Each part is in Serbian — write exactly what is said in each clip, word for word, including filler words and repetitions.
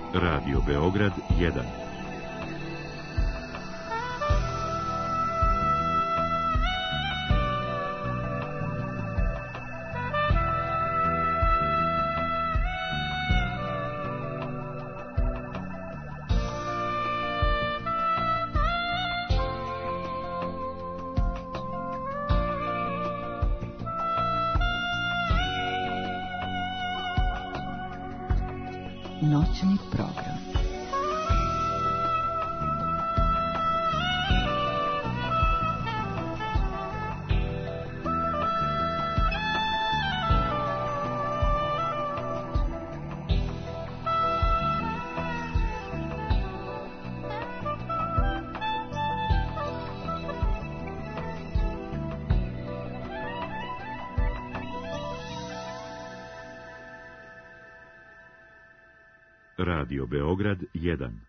Radio Beograd jedan. Noćni program. Radio Beograd jedan.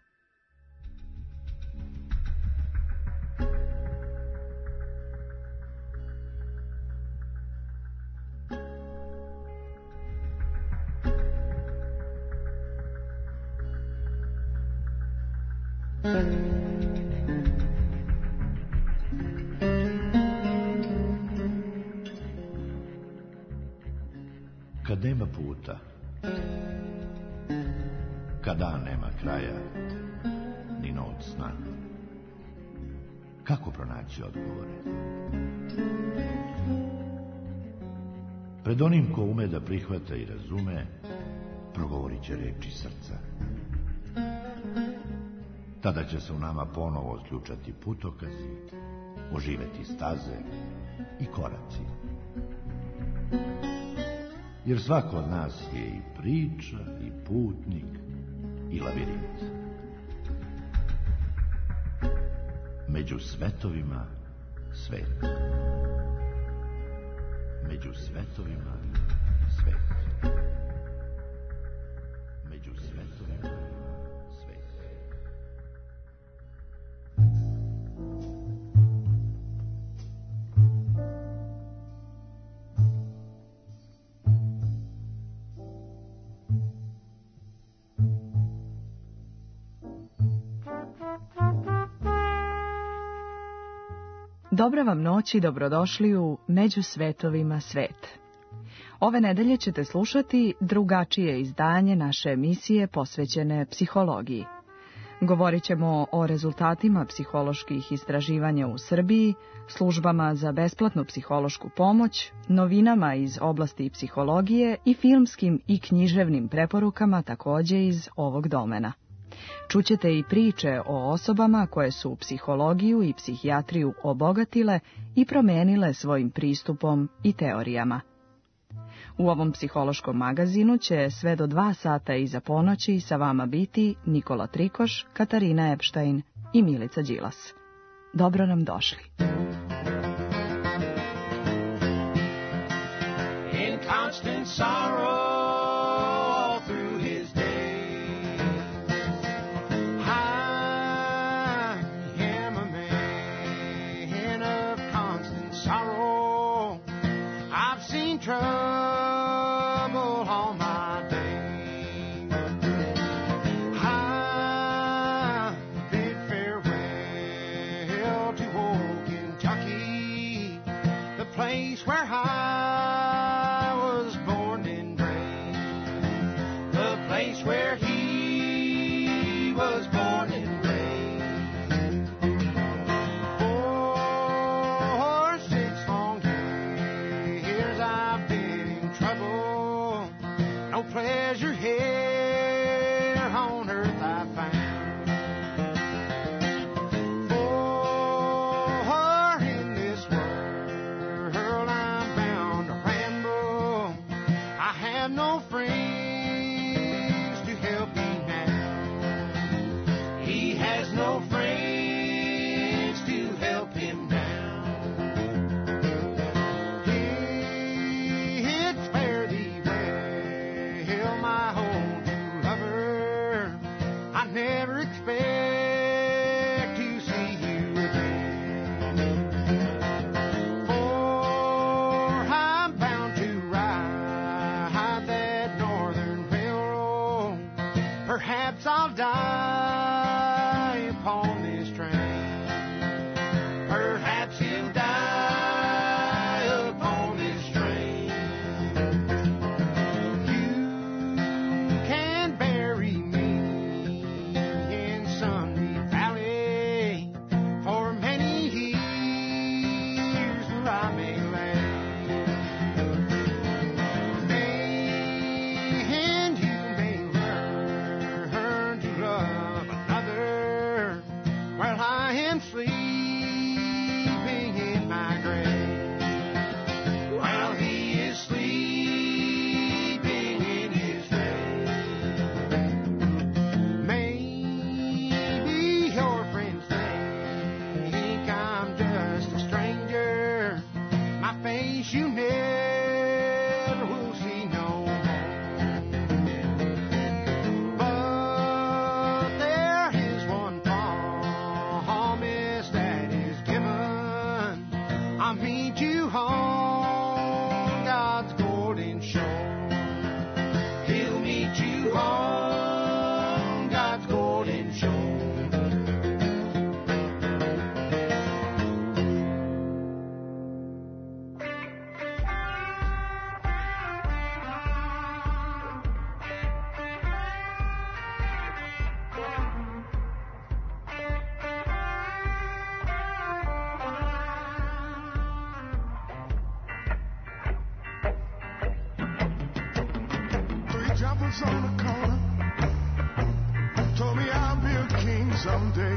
Kad nema puta, kada nema kraja, ni noć sna, kako pronaći odgovore? Pred onim ko ume da prihvata i razume, progovorit će reči srca. Tada će se u nama ponovo otključati putokazi, oživeti staze i koraci. Jer svako od nas je i priča, i putnik, i labirint. Među svetovima svet. Među svetovima svet. Među svetovima svet. Dobra vam noć i dobrodošli u Među svetovima svet. Ove nedelje ćete slušati drugačije izdanje naše emisije posvećene psihologiji. Govorit ćemo o rezultatima psiholoških istraživanja u Srbiji, službama za besplatnu psihološku pomoć, novinama iz oblasti psihologije i filmskim i književnim preporukama također iz ovog domena. Čućete i priče o osobama koje su psihologiju i psihijatriju obogatile i promenile svojim pristupom i teorijama. U ovom psihološkom magazinu će sve do dva sata iza ponoći sa vama biti Nikola Trikoš, Katarina Epštajn i Milica Đilas. Dobro nam došli. In constant sorrow through his day. Trouble all my days. I bid farewell to old Kentucky, the place where I was born and raised, the place where he was born and raised. For six long years I've been in trouble, no pleasure here on earth I found. For in this world I'm bound to ramble, I have no friends to help me now. He has no friends to help him now. Never expect to see you again, for I'm bound to ride that north perhaps I'll die upon this train. Perhaps he'll die upon this train. You can bury me in Sunny Valley for many years where I may lay. And you may learn to love another while I am sleeping in my grave. While he is sleeping in his grave. Maybe your friends think I'm just a stranger. My face you never will see no more. But there is one promise that is given. I meet you on God's golden shore. He'll meet you on God's golden shore. Three jumpers on the corner told me I'll be a king someday.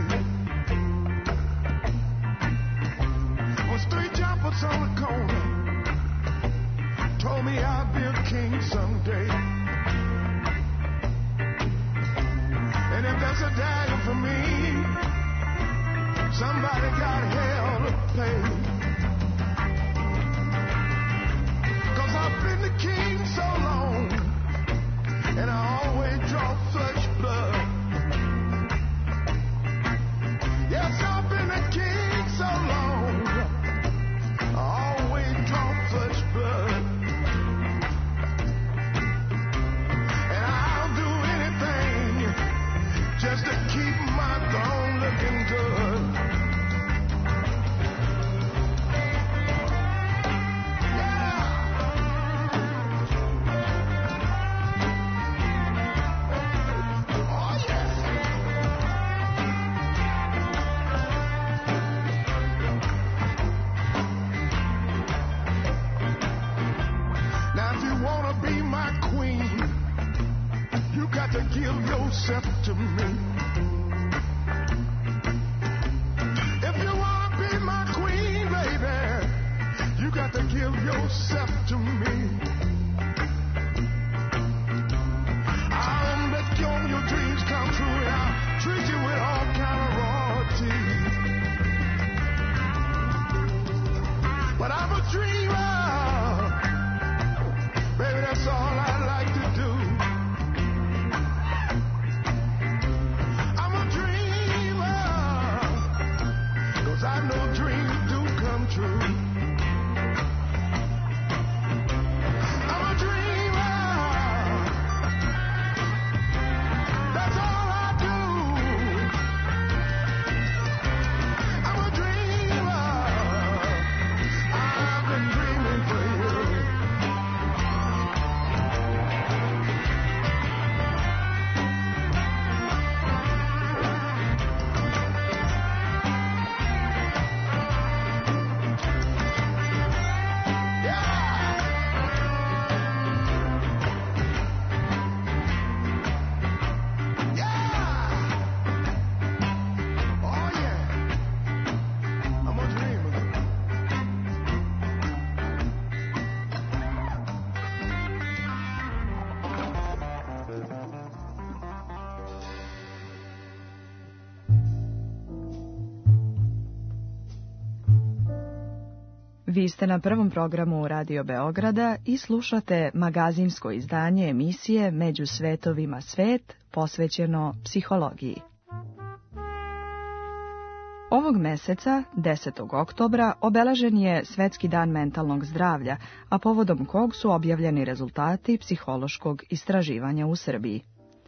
Was three jumpers on the corner told me I'll be a king someday. And if there's a dagger for me, somebody got hell to pay. 'Cause I've been the king so long, and I always draw flesh blood. Yes, I've been a king so long, I always draw flesh blood. And I'll do anything just to keep my throne looking good. Give yourself to me. If you want to be my queen, baby, you got to give yourself to me. I'll make all your dreams come true, and I'll treat you with all kind of royalty. But I'm a dreamer, baby, that's all I like to do. I know dreams do come true. I'm a dreamer. That's all I do. I'm a dreamer. I've been dreaming for you. Vi ste na prvom programu Radio Beograda i slušate magazinsko izdanje emisije Među svetovima svet, posvećeno psihologiji. Ovog meseca, desetog oktobra, obeležen je Svetski dan mentalnog zdravlja, a povodom kog su objavljeni rezultati psihološkog istraživanja u Srbiji.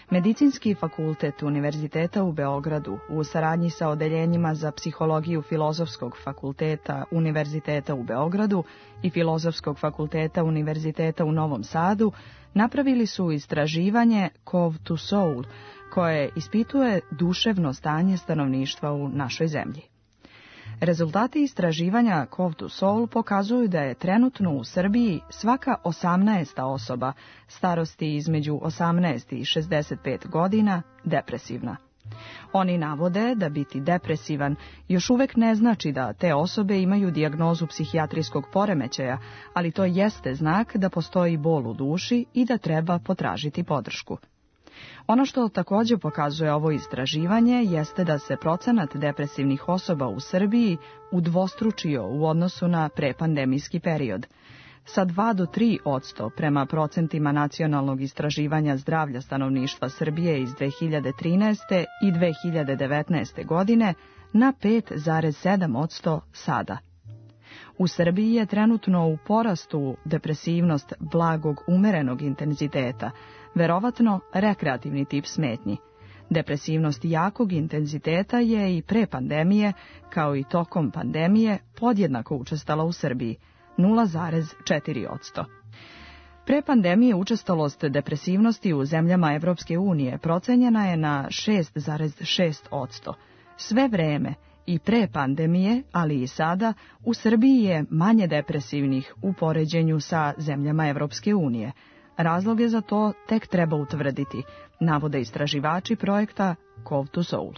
Medicinski fakultet Univerziteta u Beogradu u saradnji sa odeljenjima za psihologiju Filozofskog fakulteta Univerziteta u Beogradu i Filozofskog fakulteta Univerziteta u Novom Sadu napravili su istraživanje Cove to Soul, koje ispituje duševno stanje stanovništva u našoj zemlji. Rezultati istraživanja Cove to Soul pokazuju da je trenutno u Srbiji svaka osamnaesta osoba starosti između osamnaest i šezdeset pet godina depresivna. Oni navode da biti depresivan još uvek ne znači da te osobe imaju dijagnozu psihijatrijskog poremećaja, ali to jeste znak da postoji bol u duši i da treba potražiti podršku. Ono što također pokazuje ovo istraživanje jeste da se procenat depresivnih osoba u Srbiji udvostručio u odnosu na prepandemijski period. Sa dva do tri posto prema procentima Nacionalnog istraživanja zdravlja stanovništva Srbije iz dve hiljade trinaeste. i dve hiljade devetnaeste. godine na pet zarez sedam posto sada. U Srbiji je trenutno u porastu depresivnost blagog umerenog intenziteta, verovatno rekreativni tip smetnji. Depresivnost jakog intenziteta je i pre pandemije, kao i tokom pandemije, podjednako učestala u Srbiji, nula zarez četiri posto. Pre pandemije učestalost depresivnosti u zemljama Evropske unije procenjena je na šest zarez šest posto. Sve vreme, i pre pandemije, ali i sada, u Srbiji je manje depresivnih u poređenju sa zemljama Evropske unije. Razloge za to tek treba utvrditi, navode istraživači projekta Cove to Soul.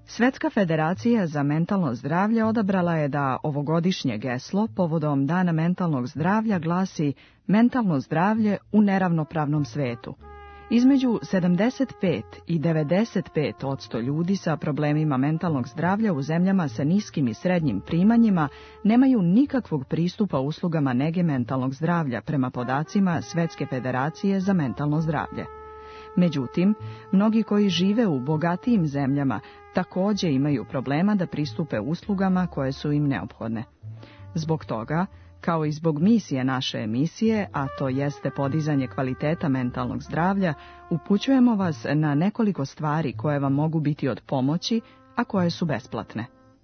Svetska federacija za mentalno zdravlje odabrala je da ovogodišnje geslo povodom Dana mentalnog zdravlja glasi mentalno zdravlje u neravnopravnom svetu. Između sedamdeset pet i devedeset pet odsto ljudi sa problemima mentalnog zdravlja u zemljama sa niskim i srednjim primanjima nemaju nikakvog pristupa uslugama nege mentalnog zdravlja prema podacima Svetske federacije za mentalno zdravlje. Međutim, mnogi koji žive u bogatijim zemljama također imaju problema da pristupe uslugama koje su im neophodne. Zbog toga, kao i zbog misije naše emisije, a to jeste podizanje kvaliteta mentalnog zdravlja, upućujemo vas na nekoliko stvari koje vam mogu biti od pomoći, a koje su besplatne.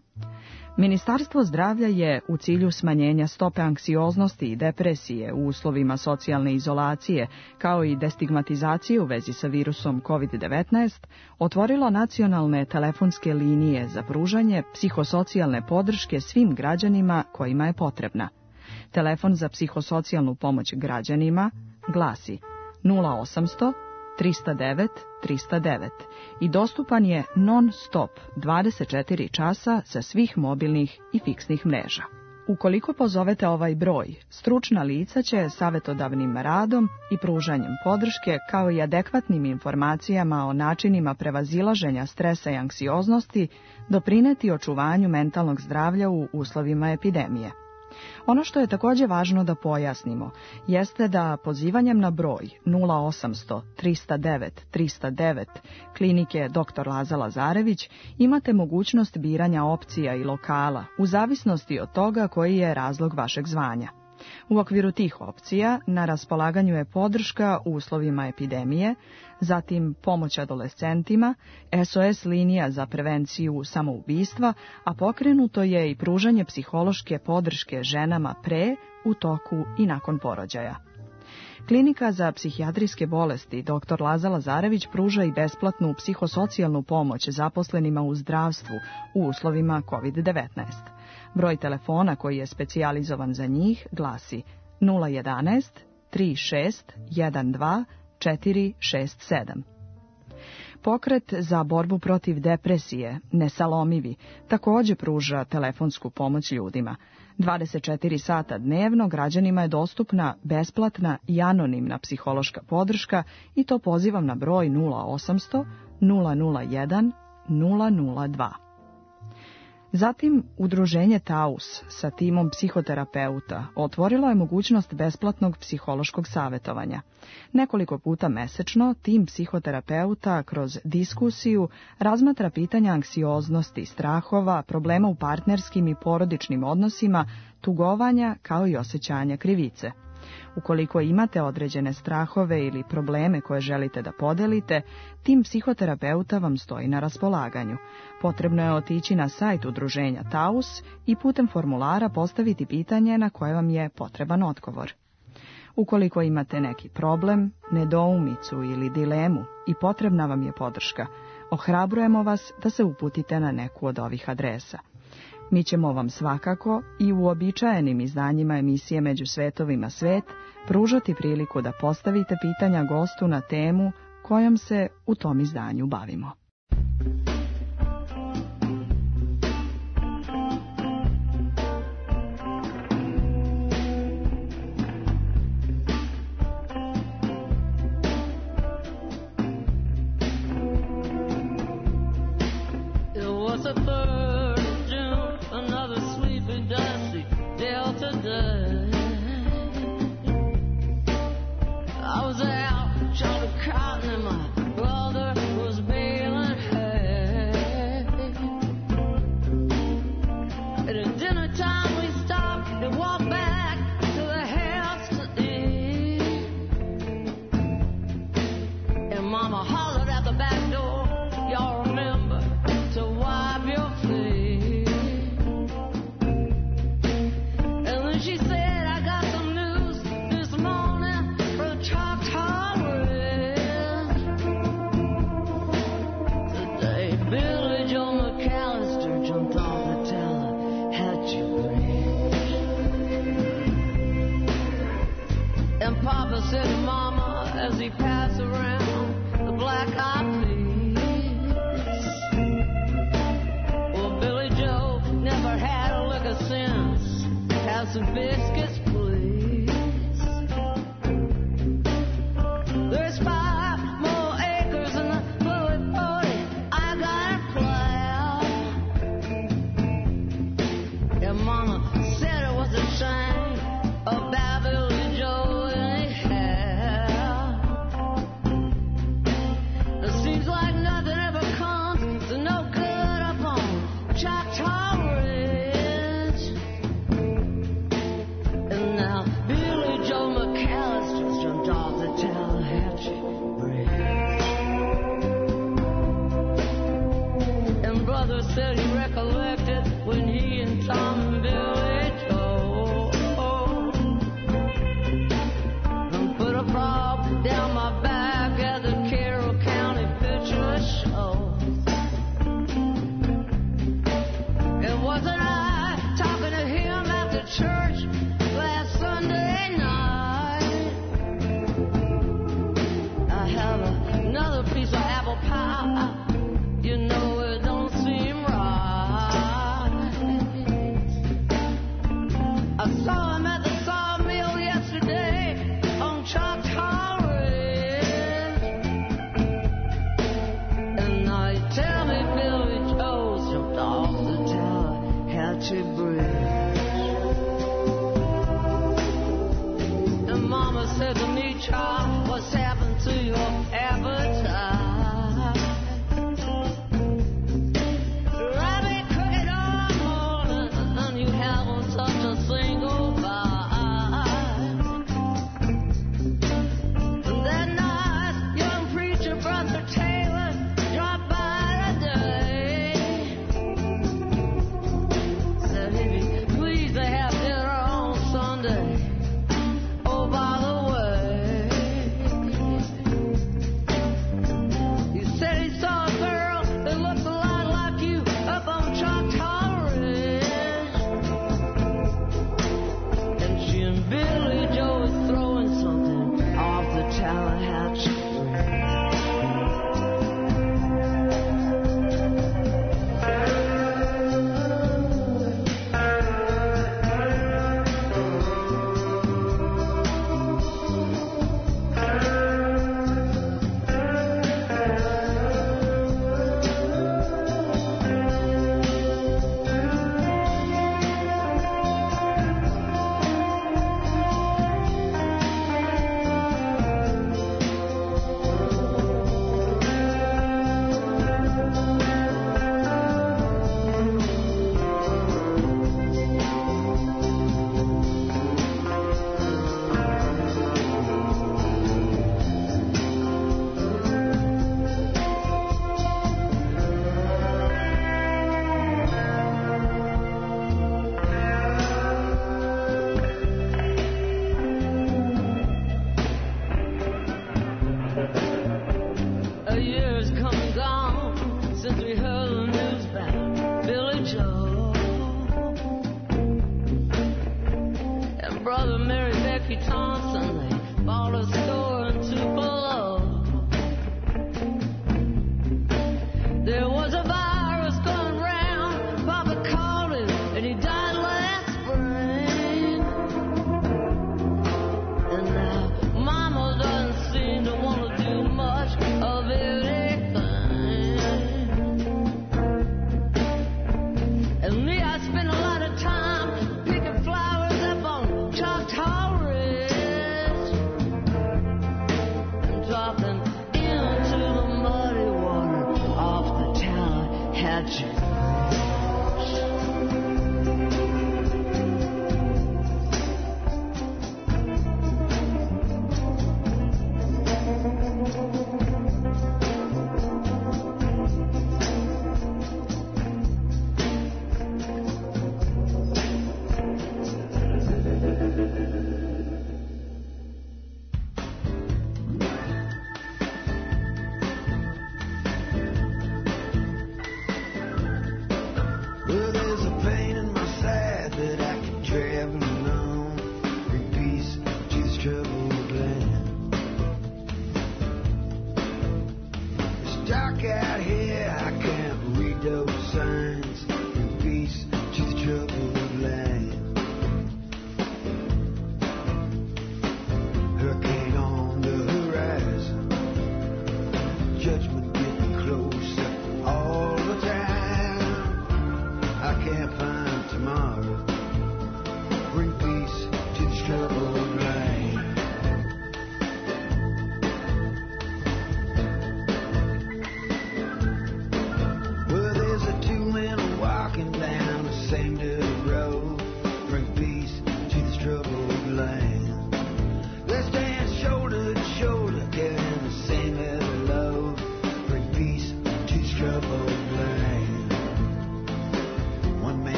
Ministarstvo zdravlja je u cilju smanjenja stope anksioznosti i depresije u uslovima socijalne izolacije, kao i destigmatizacije u vezi sa virusom kovid devetnaest, otvorilo nacionalne telefonske linije za pružanje psihosocijalne podrške svim građanima kojima je potrebna. Telefon za psihosocijalnu pomoć građanima glasi nula osamsto trista devet trista devet i dostupan je non-stop dvadeset četiri časa sa svih mobilnih i fiksnih mreža. Ukoliko pozovete ovaj broj, stručna lica će savjetodavnim radom i pružanjem podrške kao i adekvatnim informacijama o načinima prevazilaženja stresa i anksioznosti doprineti očuvanju mentalnog zdravlja u uslovima epidemije. Ono što je također važno da pojasnimo jeste da pozivanjem na broj nula osamsto trista devet trista devet klinike doktor Laza Lazarević imate mogućnost biranja opcija i lokala u zavisnosti od toga koji je razlog vašeg zvanja. U okviru tih opcija na raspolaganju je podrška u uslovima epidemije, zatim pomoć adolescentima, S O S linija za prevenciju samoubistva, a pokrenuto je i pružanje psihološke podrške ženama pre, u toku i nakon porođaja. Klinika za psihijatrijske bolesti doktor Laza Lazarević pruža i besplatnu psihosocijalnu pomoć zaposlenima u zdravstvu u uslovima kovid devetnaest. Broj telefona koji je specijalizovan za njih glasi nula jedanaest tri šest jedan dva četiri šest sedam. Pokret za borbu protiv depresije, Nesalomivi, također pruža telefonsku pomoć ljudima. dvadeset četiri sata dnevno građanima je dostupna besplatna i anonimna psihološka podrška i to pozivam na broj nula osamsto nula nula jedan nula nula dva. Zatim, udruženje Taus sa timom psihoterapeuta otvorilo je mogućnost besplatnog psihološkog savjetovanja. Nekoliko puta mesečno tim psihoterapeuta kroz diskusiju razmatra pitanja anksioznosti, strahova, problema u partnerskim i porodičnim odnosima, tugovanja kao i osjećanja krivice. Ukoliko imate određene strahove ili probleme koje želite da podelite, tim psihoterapeuta vam stoji na raspolaganju. Potrebno je otići na sajt udruženja Taus i putem formulara postaviti pitanje na koje vam je potreban odgovor. Ukoliko imate neki problem, nedoumicu ili dilemu i potrebna vam je podrška, ohrabrujemo vas da se uputite na neku od ovih adresa. Mi ćemo vam svakako i u uobičajenim izdanjima emisije Među svetovima svet pružati priliku da postavite pitanja gostu na temu kojom se u tom izdanju bavimo. I was out trying to cotton and my brother was bailing. said he recollected when he and Tom and Billy Joe put a fob down my back at the Carroll County Picture Show. It wasn't I talking to him after church last Sunday night. I have another piece of apple pie. You know it don't seem right. I saw him at the sawmill yesterday on Choctaw Ridge. And now you tell me Billy Joe jumped off the Tallahatchie Bridge. And Mama said to me, child, what's happened to your appetite?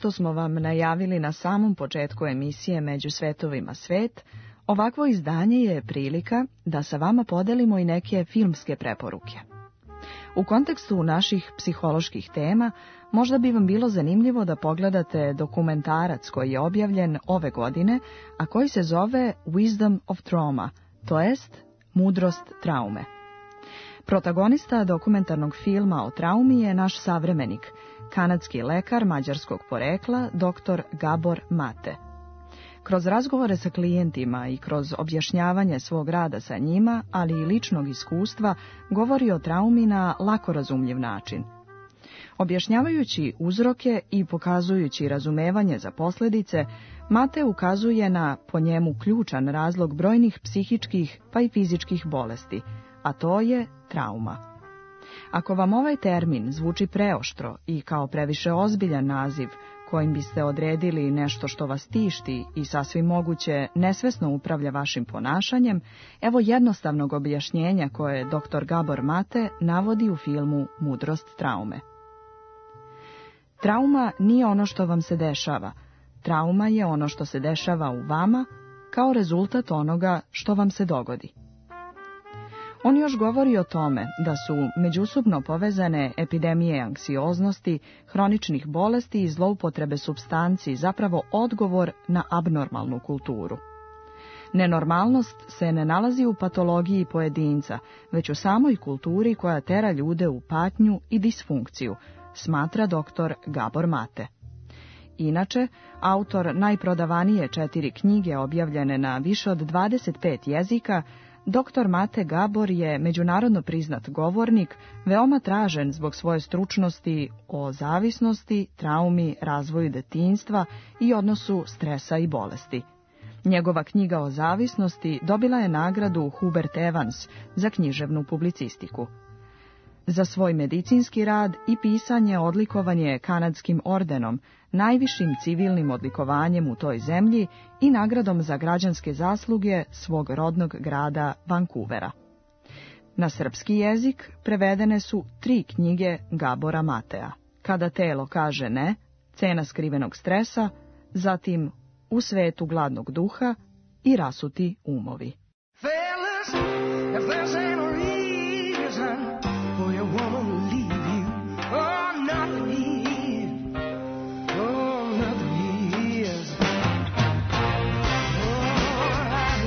što smo vam najavili na samom početku emisije Među svetovima svet, ovakvo izdanje je prilika da sa vama podelimo i neke filmske preporuke. U kontekstu naših psiholoških tema, možda bi vam bilo zanimljivo da pogledate dokumentarac koji je objavljen ove godine, a koji se zove Wisdom of Trauma, to jest Mudrost traume. Protagonista dokumentarnog filma o traumi je naš savremenik, kanadski lekar mađarskog porekla, doktor Gabor Mate. Kroz razgovore sa klijentima i kroz objašnjavanje svog rada sa njima, ali i ličnog iskustva, govori o traumi na lako razumljiv način. Objašnjavajući uzroke i pokazujući razumevanje za posljedice, Mate ukazuje na, po njemu, ključan razlog brojnih psihičkih pa i fizičkih bolesti, a to je trauma. Ako vam ovaj termin zvuči preoštro i kao previše ozbiljan naziv, kojim biste odredili nešto što vas tišti i sasvim moguće nesvesno upravlja vašim ponašanjem, evo jednostavnog objašnjenja koje doktor Gabor Mate navodi u filmu Mudrost traume. Trauma nije ono što vam se dešava. Trauma je ono što se dešava u vama kao rezultat onoga što vam se dogodi. On još govori o tome da su međusobno povezane epidemije anksioznosti, hroničnih bolesti i zloupotrebe supstanci zapravo odgovor na abnormalnu kulturu. Nenormalnost se ne nalazi u patologiji pojedinca, već u samoj kulturi koja tera ljude u patnju i disfunkciju, smatra doktor Gabor Mate. Inače, autor najprodavanije četiri knjige objavljene na više od dvadeset pet jezika, doktor Mate Gabor je međunarodno priznat govornik, veoma tražen zbog svoje stručnosti o zavisnosti, traumi, razvoju detinjstva i odnosu stresa i bolesti. Njegova knjiga o zavisnosti dobila je nagradu Hubert Evans za književnu publicistiku. Za svoj medicinski rad i pisanje odlikovan je kanadskim ordenom, najvišim civilnim odlikovanjem u toj zemlji i nagradom za građanske zasluge svog rodnog grada Vancouvera. Na srpski jezik prevedene su tri knjige Gabora Matea: Kada telo kaže ne, Cena skrivenog stresa, zatim U svetu gladnog duha i Rasuti umovi. Fellas, if there's any reason for your woman to leave you, oh, nothing is, oh, nothing is. Alright.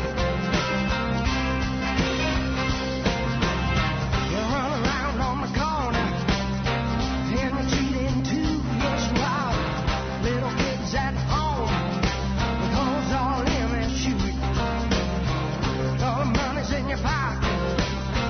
You run around on the corner and retreat into your swamp. Little kids at home with holes all in their shoes. All the money's in your pocket.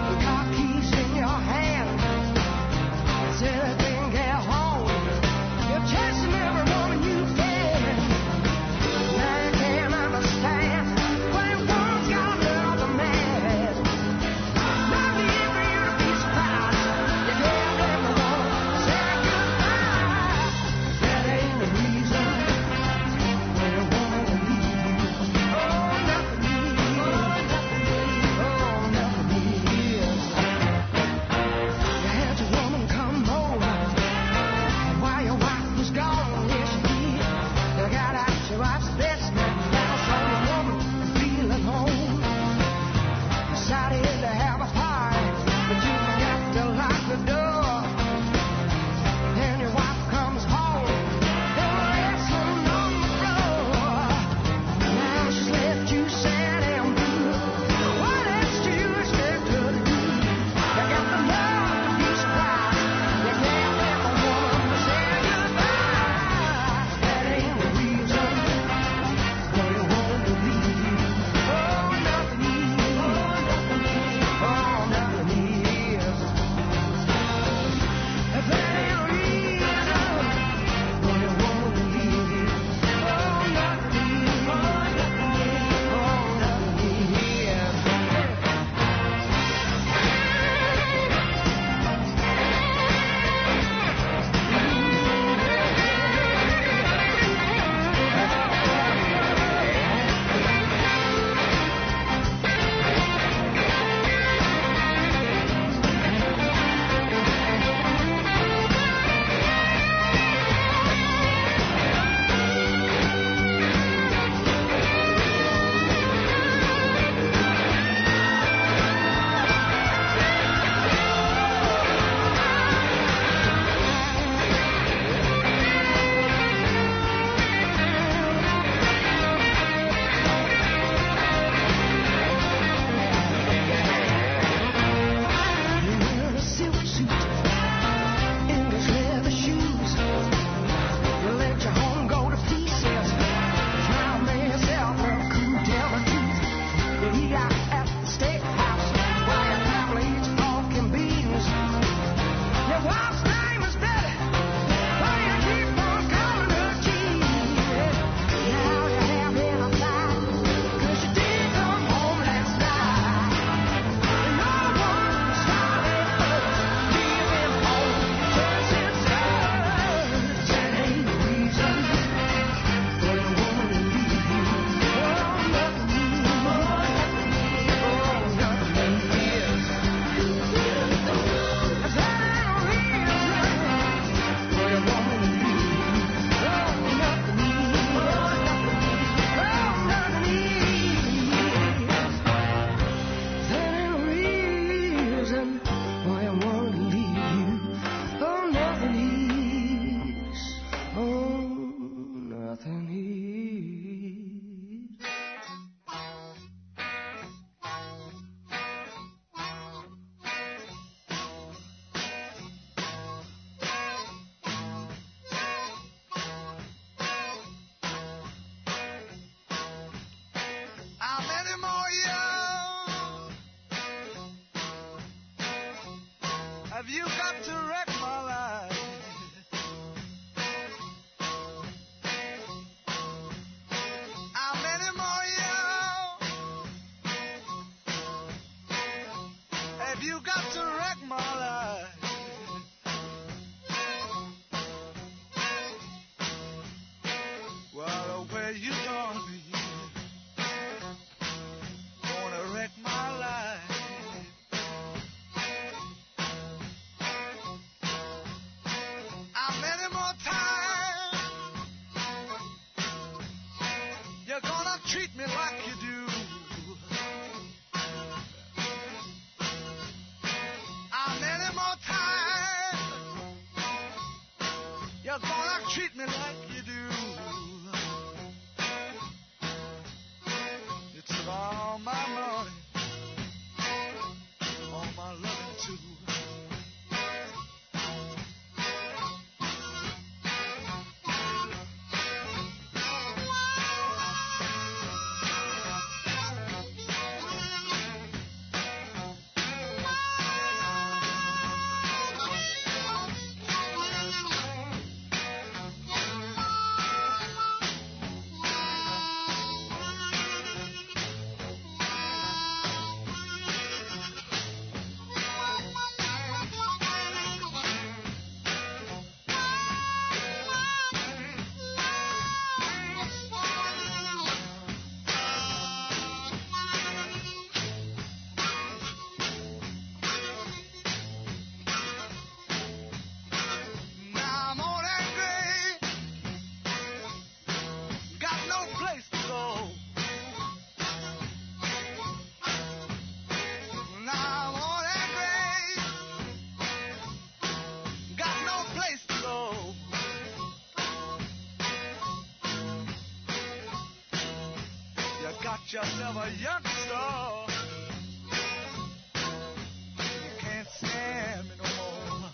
got yourself a youngster. You can't stand me no more.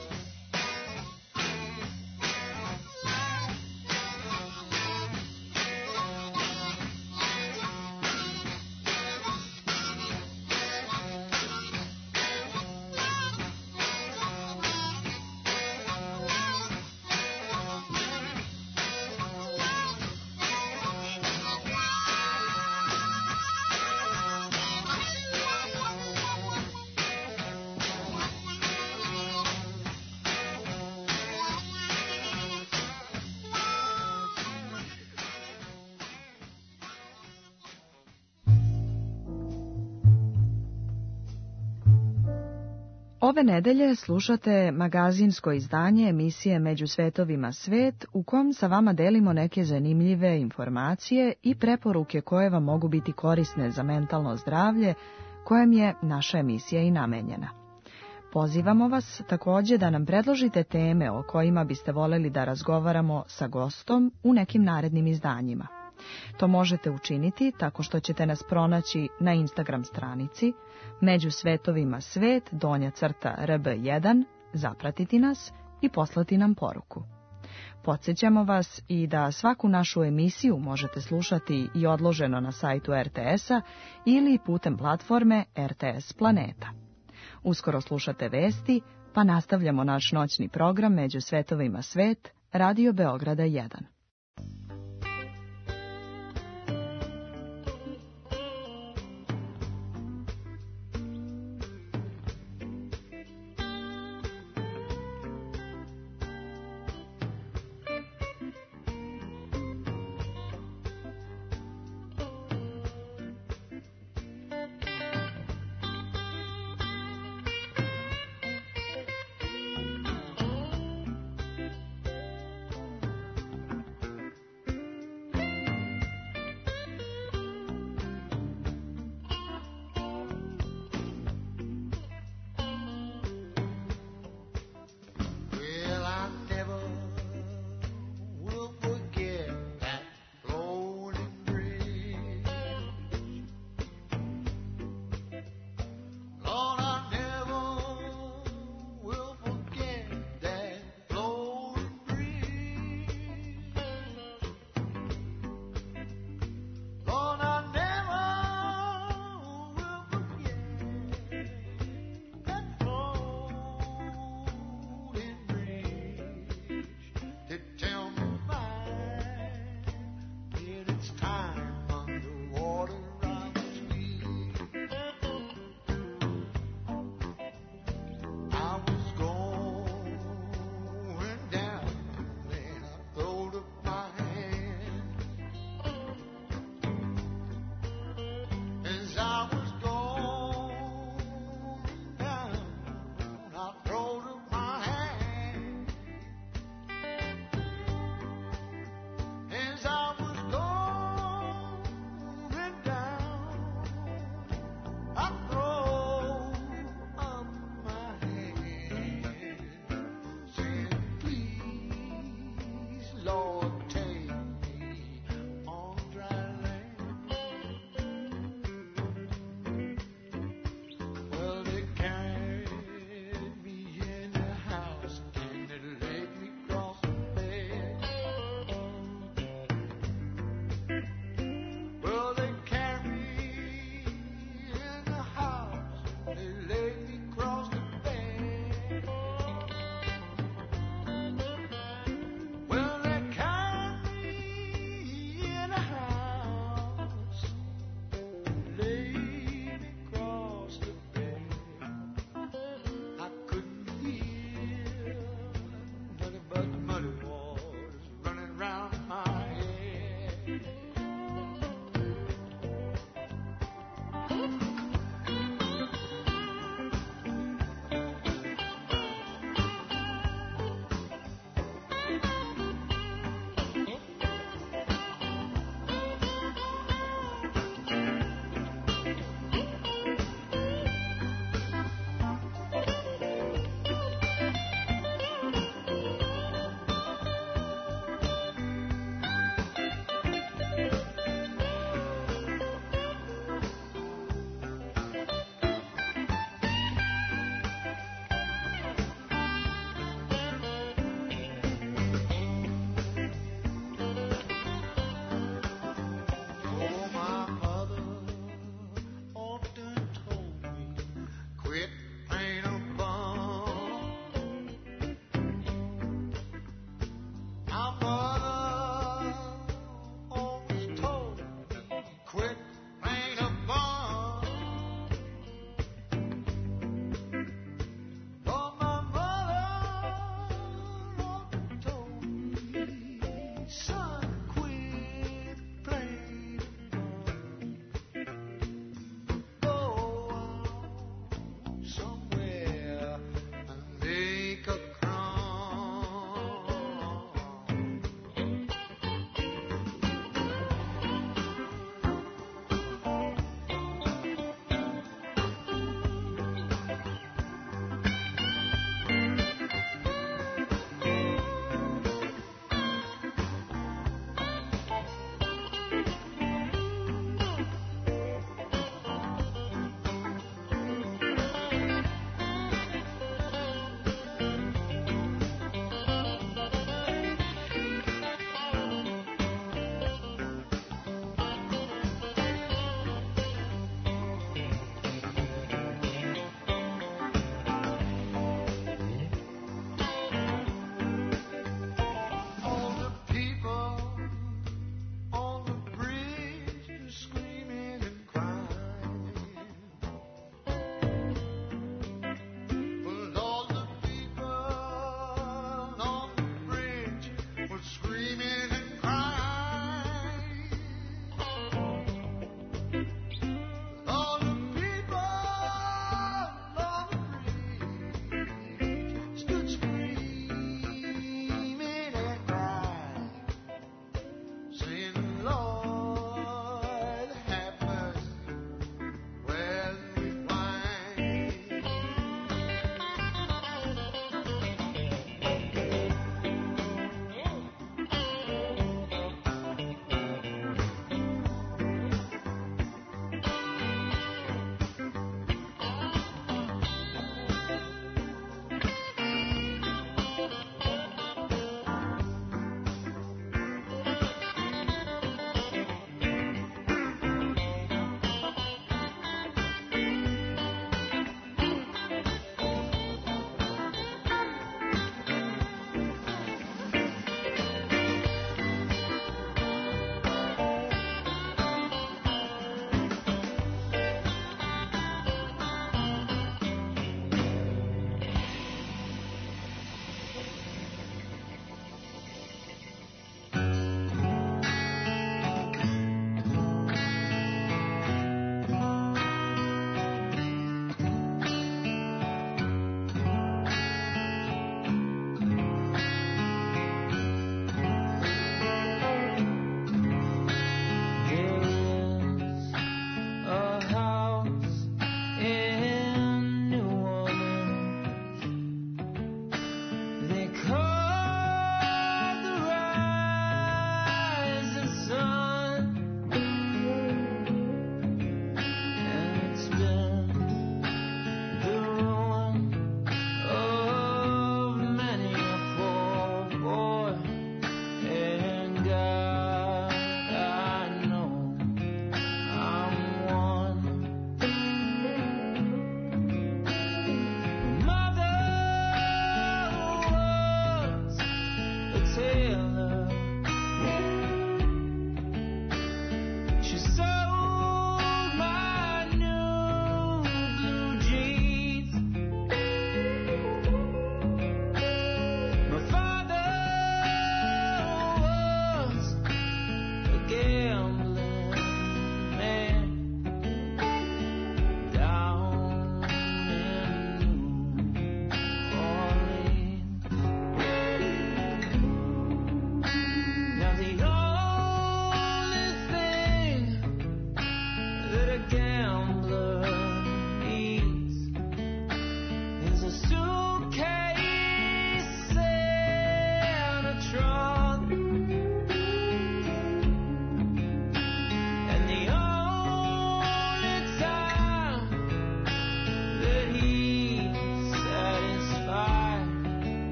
Ove nedelje slušate magazinsko izdanje emisije Među svetovima svet, u kom sa vama delimo neke zanimljive informacije i preporuke koje vam mogu biti korisne za mentalno zdravlje, kojem je naša emisija i namenjena. Pozivamo vas također da nam predložite teme o kojima biste voljeli da razgovaramo sa gostom u nekim narednim izdanjima. To možete učiniti tako što ćete nas pronaći na Instagram stranici Među svetovima svet donja crta R B jedan, zapratiti nas i poslati nam poruku. Podsjećamo vas i da svaku našu emisiju možete slušati i odloženo na sajtu R T S-a ili putem platforme R T S Planeta. Uskoro slušate vesti, pa nastavljamo naš noćni program Među svetovima svet, Radio Beograda jedan.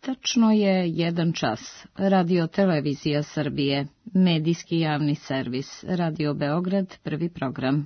Tačno je jedan čas. Radio Televizija Srbije, medijski javni servis, Radio Beograd, prvi program.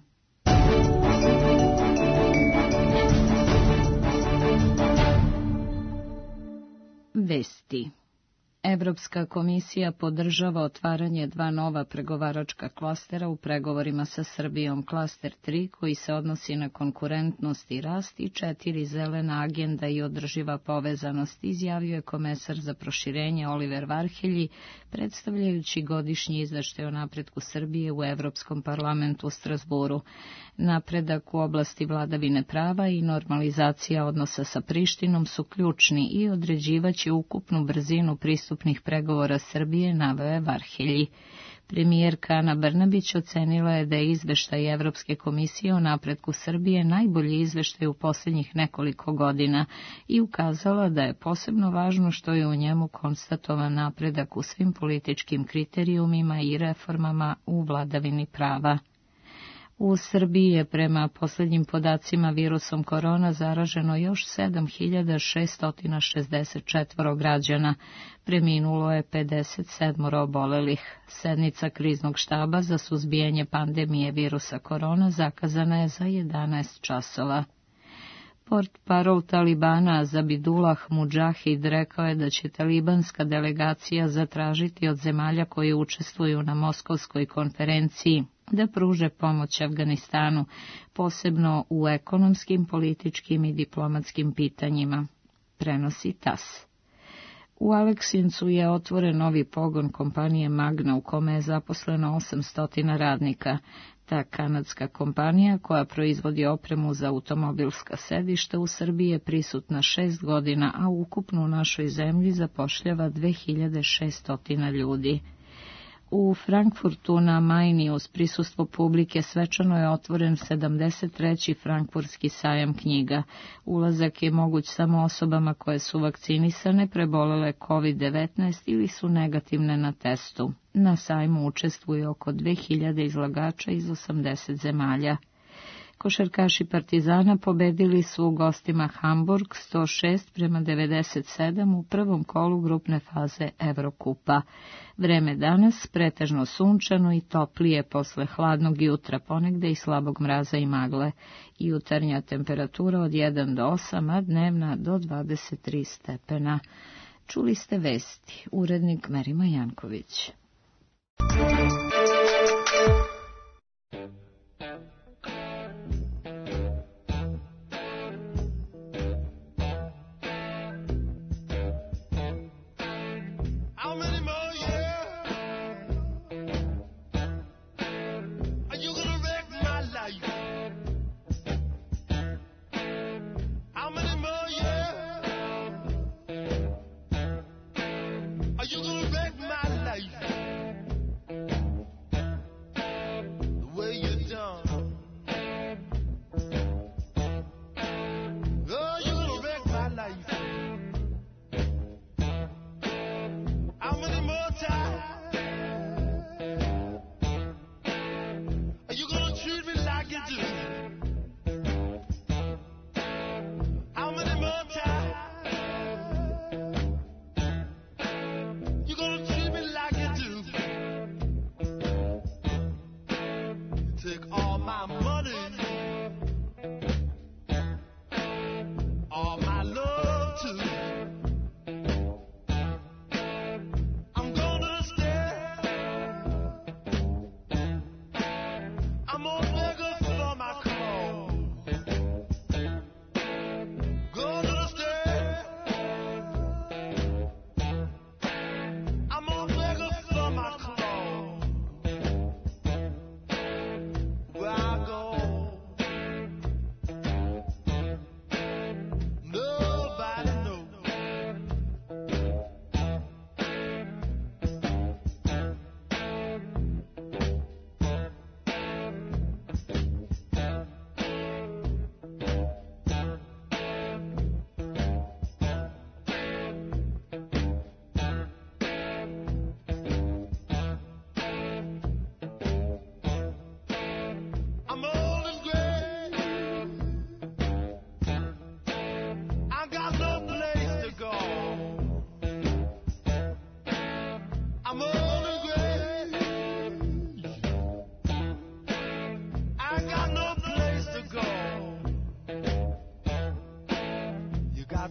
Vesti. Evropska komisija podržava otvaranje dva nova pregovaračka klastera u pregovorima sa Srbijom, klaster tri koji se odnosi na konkurentnost i rast i četiri zelena agenda i održiva povezanost, izjavio je komesar za proširenje Oliver Varhelji, predstavljajući godišnji izveštaj o napretku Srbije u Evropskom parlamentu u Strasburu. Napredak u oblasti vladavine prava i normalizacija odnosa sa Prištinom su ključni i određivaće ukupnu brzinu pristupnih pregovora Srbije, naveo je Varhelji. Premijerka Ana Brnabić ocenila je da je izveštaj Evropske komisije o napretku Srbije najbolji izveštaj u posljednjih nekoliko godina i ukazala da je posebno važno što je u njemu konstatovan napredak u svim političkim kriterijumima i reformama u vladavini prava. U Srbiji je prema posljednjim podacima virusom korona zaraženo još sedam hiljada šesto šezdeset četiri građana, preminulo je pedeset sedam obolelih. Sednica kriznog štaba za suzbijanje pandemije virusa korona zakazana je za jedanaest časova. Portparol Talibana Zabidullah Mudžahid rekao je da će talibanska delegacija zatražiti od zemalja koje učestvuju na Moskovskoj konferenciji da pruže pomoć Afganistanu, posebno u ekonomskim, političkim i diplomatskim pitanjima, prenosi T A S. U Aleksincu je otvoren novi pogon kompanije Magna u kome je zaposleno osamsto radnika. Ta kanadska kompanija, koja proizvodi opremu za automobilska sedišta u Srbiji, je prisutna šest godina, a ukupno u našoj zemlji zapošljava dve hiljade šesto ljudi. U Frankfurtu na Majni uz prisustvo publike svečano je otvoren sedamdeset treći Frankfurtski sajam knjiga. Ulazak je moguć samo osobama koje su vakcinisane, prebolele kovid devetnaest ili su negativne na testu. Na sajmu učestvuje oko dve hiljade izlagača iz osamdeset zemalja. Košarkaši Partizana pobedili su u gostima Hamburg sto šest prema devedeset sedam u prvom kolu grupne faze Evrokupa. Vreme danas pretežno sunčano i toplije posle hladnog jutra, ponegde i slabog mraza i magle. Jutarnja temperatura od jedan do osam, a dnevna do dvadeset tri stepena. Čuli ste vesti, urednik Merima Janković. Are you gonna wreck my life?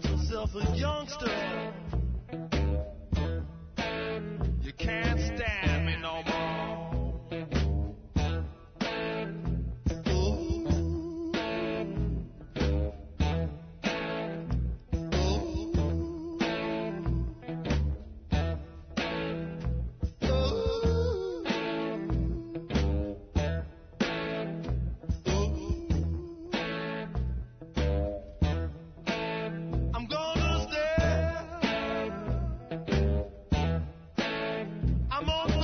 got yourself a youngster. You can't stand me no more. I'm on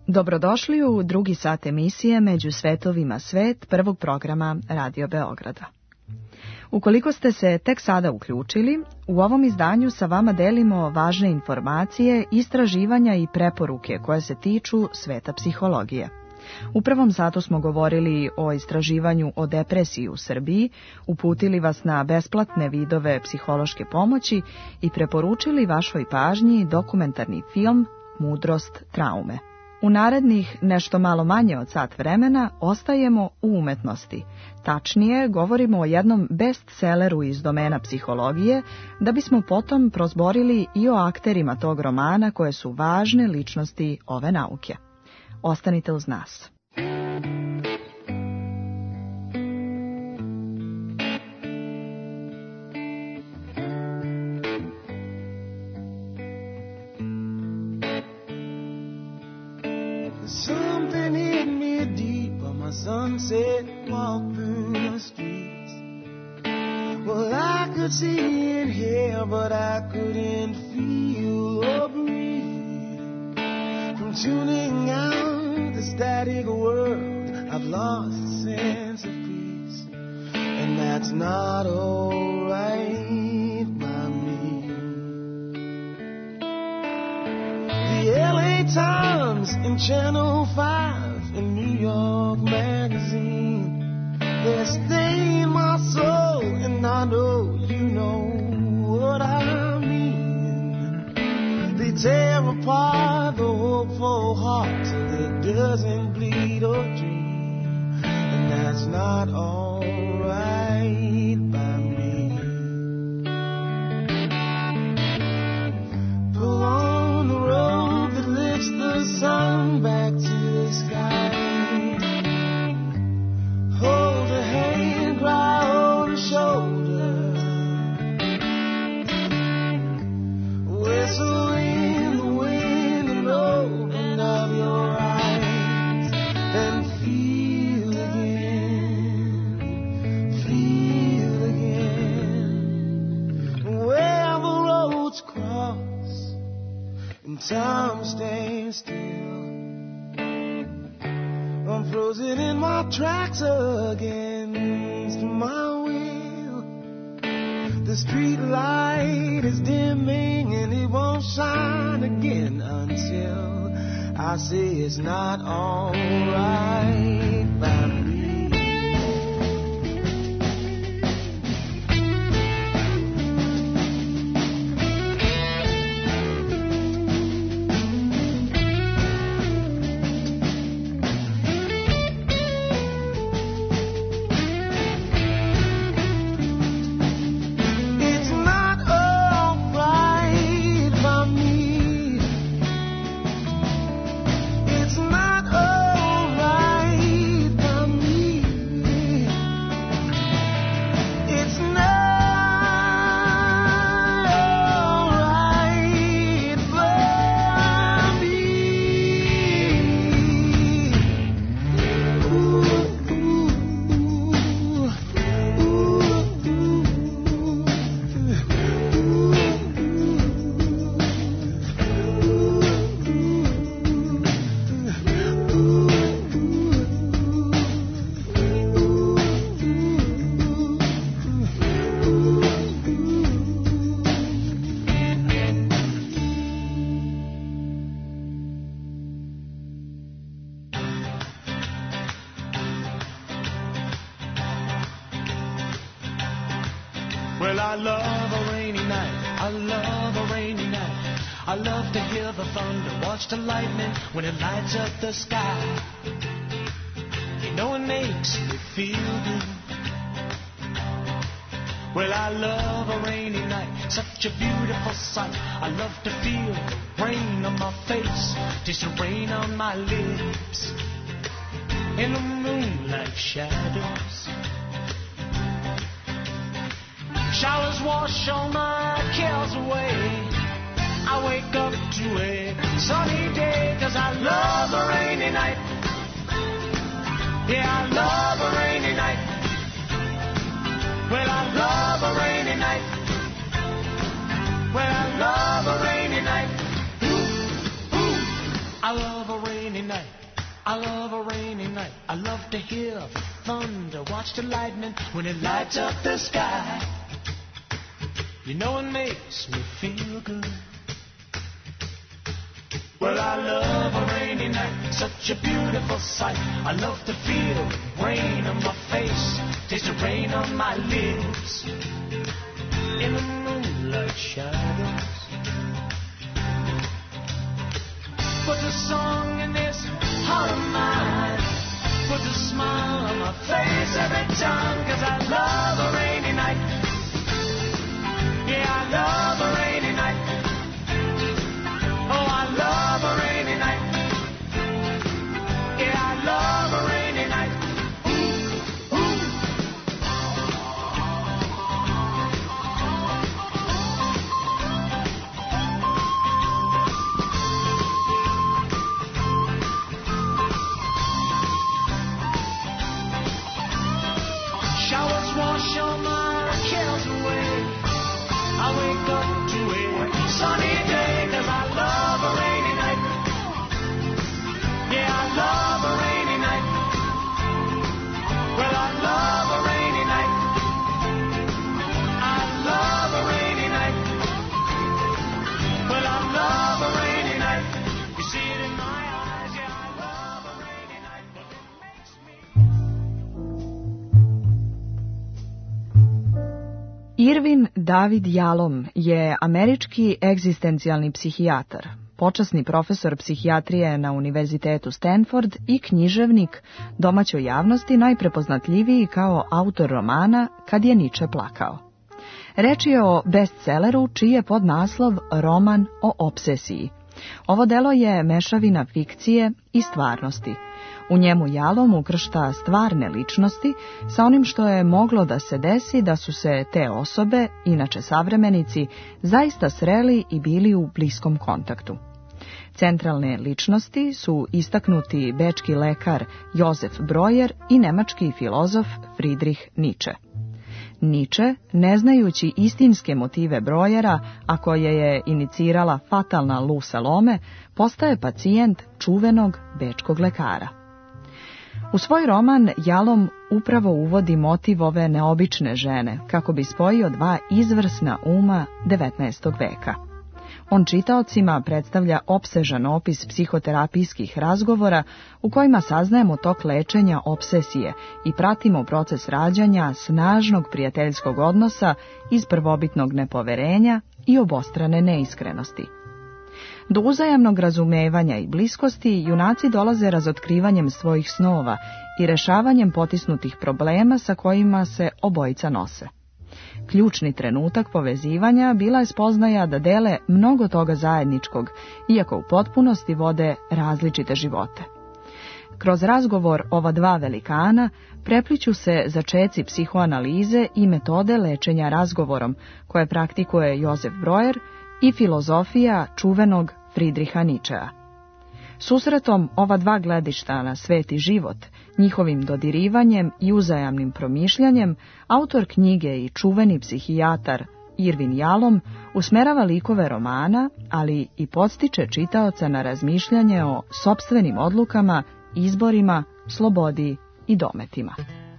Dobrodošli u drugi sat emisije Među svetovima svet prvog programa Radio Beograda. Ukoliko ste se tek sada uključili, u ovom izdanju sa vama delimo važne informacije, istraživanja i preporuke koje se tiču sveta psihologije. U prvom satu smo govorili o istraživanju o depresiji u Srbiji, uputili vas na besplatne vidove psihološke pomoći i preporučili vašoj pažnji dokumentarni film Mudrost traume. U narednih nešto malo manje od sat vremena ostajemo u umetnosti. Tačnije, govorimo o jednom bestselleru iz domena psihologije, da bismo potom prozborili i o akterima tog romana koje su važne ličnosti ove nauke. Ostanite uz nas. Something hit me deep on my sunset walk through the streets. Well, I could see it here, but I couldn't feel or breathe. From tuning out the static world, I've lost a sense of peace, and that's not alright by me. The L A Times and Channel five and New York Magazine, they're staining my soul, and I know you know what I mean. They tear apart the hopeful heart till it doesn't bleed or dream, and that's not alright by me. Pull on the road that lifts the sun back to the sky. Hold a hand, cry, hold a shoulder. Whistle in the wind and open up your eyes and feel again, feel again. Where the roads cross and time stands still, I'm frozen in my tracks against my will. The street light is dimming and it won't shine again until I say it's not alright by me. Well, I love a rainy night, I love a rainy night. I love to hear the thunder, watch the lightning when it lights up the sky. You know it makes me feel good. Well, I love a rainy night, such a beautiful sight. I love to feel the rain on my face, taste the rain on my lips. In the moonlight shadows, showers wash all my cares away. I wake up to a sunny day, 'cause I love a rainy night. Yeah, I love a rainy night. Well, I love a rainy night. Well, I love a rainy night. Ooh, ooh, I love a rainy night. I love a rainy night. I love to hear the thunder, watch the lightning when it lights up the sky. You know it makes me feel good. Well, I love a rainy night, such a beautiful sight. I love to feel rain on my face, taste the rain on my lips. In the moonlight shadows, put a song in this heart of mine, put a smile on my face every time, 'cause I love a rainy night. Yeah, I love a rainy night. Oh, I love a rainy night. Yeah, I love a rainy night. Ooh, ooh. Showers wash all my cares away. I wake up to a sunny day, 'cause I love a rainy night. Yeah, I love a rainy night. Well, I love a rainy night. I love a rainy night. Well, I love a rainy night. You see it in my eyes. Yeah, I love a rainy night. But it makes me... Irvin David Yalom je američki egzistencijalni psihijatar, počasni profesor psihijatrije na Univerzitetu Stanford i književnik, domaćoj javnosti najprepoznatljiviji kao autor romana Kad je Niče plakao. Reč je o bestselleru čiji je podnaslov Roman o obsesiji. Ovo delo je mešavina fikcije i stvarnosti. U njemu Jalom ukršta stvarne ličnosti sa onim što je moglo da se desi da su se te osobe, inače savremenici, zaista sreli i bili u bliskom kontaktu. Centralne ličnosti su istaknuti bečki lekar Josef Breuer i nemački filozof Friedrich Nietzsche. Nietzsche, ne znajući istinske motive Breuera, a koje je inicirala fatalna Lou Salome, postaje pacijent čuvenog bečkog lekara. U svoj roman Jalom upravo uvodi motiv ove neobične žene, kako bi spojio dva izvrsna uma devetnaestog veka. On čitaocima predstavlja opsežan opis psihoterapijskih razgovora u kojima saznajemo tok lečenja obsesije i pratimo proces rađanja snažnog prijateljskog odnosa iz prvobitnog nepoverenja i obostrane neiskrenosti. Do uzajamnog razumevanja i bliskosti junaci dolaze razotkrivanjem svojih snova i rešavanjem potisnutih problema sa kojima se obojica nose. Ključni trenutak povezivanja bila je spoznaja da dele mnogo toga zajedničkog, iako u potpunosti vode različite živote. Kroz razgovor ova dva velikana prepliću se začeci psihoanalize i metode lečenja razgovorom, koje praktikuje Josef Breuer, i filozofija čuvenog Friedricha Nietzschea. Susretom ova dva gledišta na svet i život, njihovim dodirivanjem i uzajamnim promišljanjem, autor knjige i čuveni psihijatar Irvin Jalom usmerava likove romana, ali i podstiče čitaoca na razmišljanje o sopstvenim odlukama, izborima, slobodi i dometima.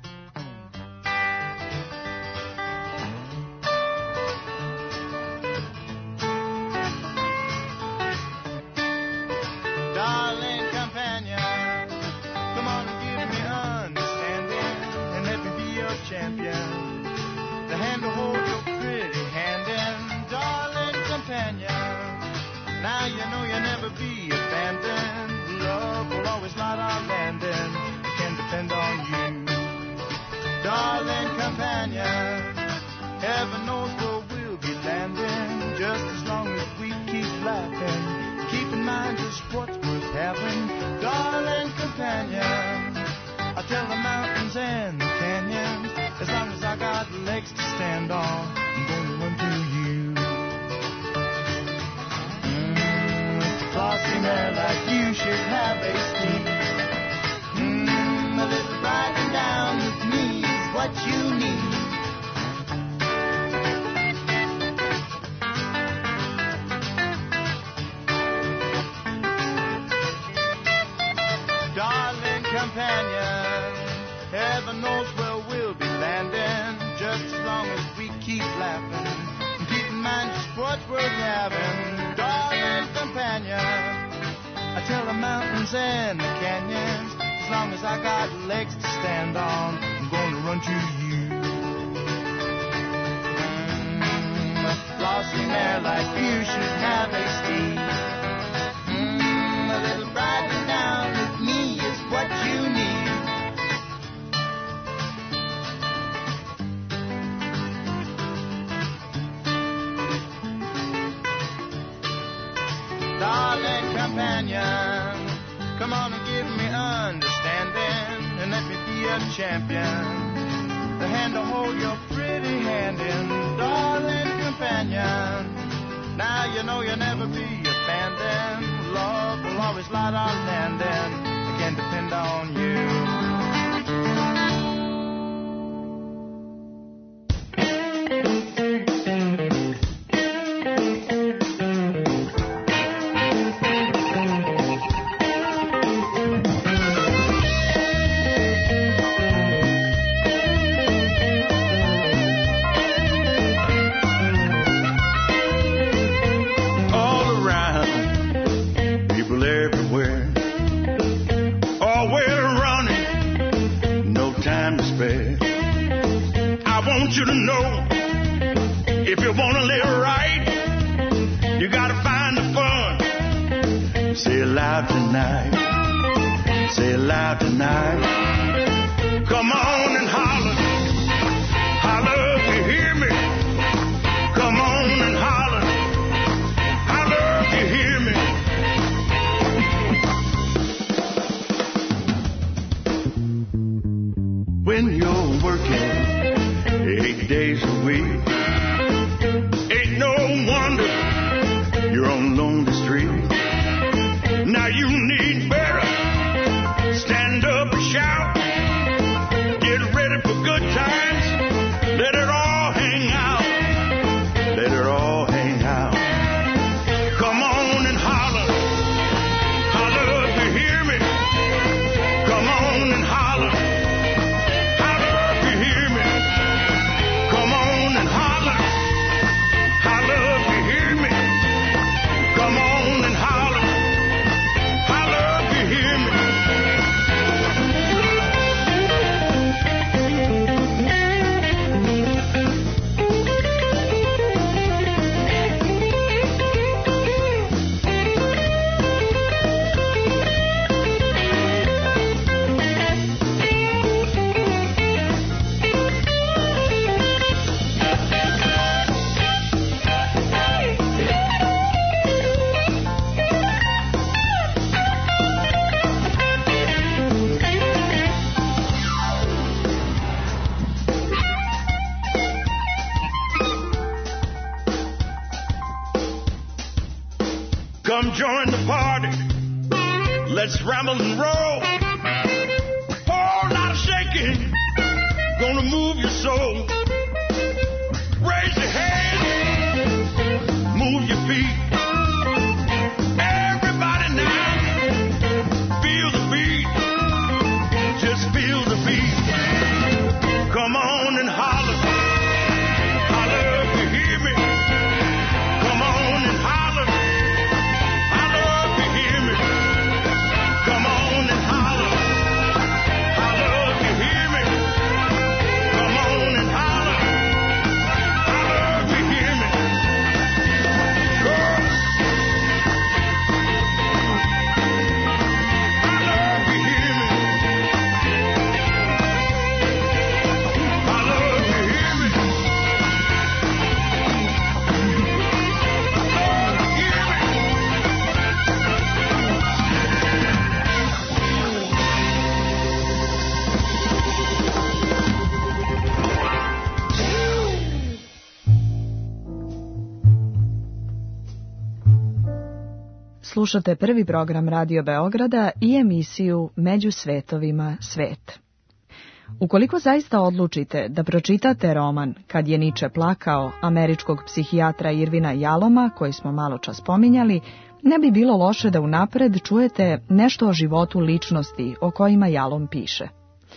Heaven knows where we'll be landing, just as long as we keep laughing. Keep in mind just what's worth having, darling companion. I'll tell the mountains and the canyons, as long as I got legs to stand on, I'm gonna run to you. Mm, with a flossy hair like you should have a sleep. Mm, a little riding down with me is what you need. God never knows where we'll be landing. Just as long as we keep laughing and keep in mind just what's worth having. Darling companion, I tell the mountains and the canyons, as long as I got legs to stand on, I'm gonna run to you. Mm, a flossy mare like you should have a steed. Mm, a little riding down with me is what you need. Darling companion, come on and give me understanding, and let me be a champion. The hand to hold your pretty hand in, darling companion. Now you know you'll never be abandoned. Love will always light our landing. I can depend on you. You to know, if you want to live right, you got to find the fun. Say it loud tonight, say it loud tonight. Come on and holler, holler if you hear me. Come on and holler, holler if you hear me. When you're working eight days a week, ain't no wonder you're on lonely street. Now you need better. Stand up and shout. Get ready for good times. Let it all hang out. Let it all hang out. Come on and holler. Holler if you hear me. Come on and holler. Holler if you hear me. Come on and holler, holler if you hear me. Come on and holler, holler if you hear me. Come join the party. Let's ramble and roll. Whole lot of shaking, gonna move your soul. Raise your hands, move your feet. Everybody now, feel the beat. Just feel the beat. Come on and holler. Holler if you hear me. Come on and holler. Come on and holler, holler if you hear me. Come on and holler, holler if you hear me. Girls, holler if you hear me. Holler if you hear me. Slušate prvi program Radio Beograda i emisiju Među svetovima svet. Ukoliko zaista odlučite da pročitate roman Kad je Niče plakao američkog psihijatra Irvina Jaloma, koji smo malo čas spominjali, ne bi bilo loše da unapred čujete nešto o životu ličnosti o kojima Jalom piše.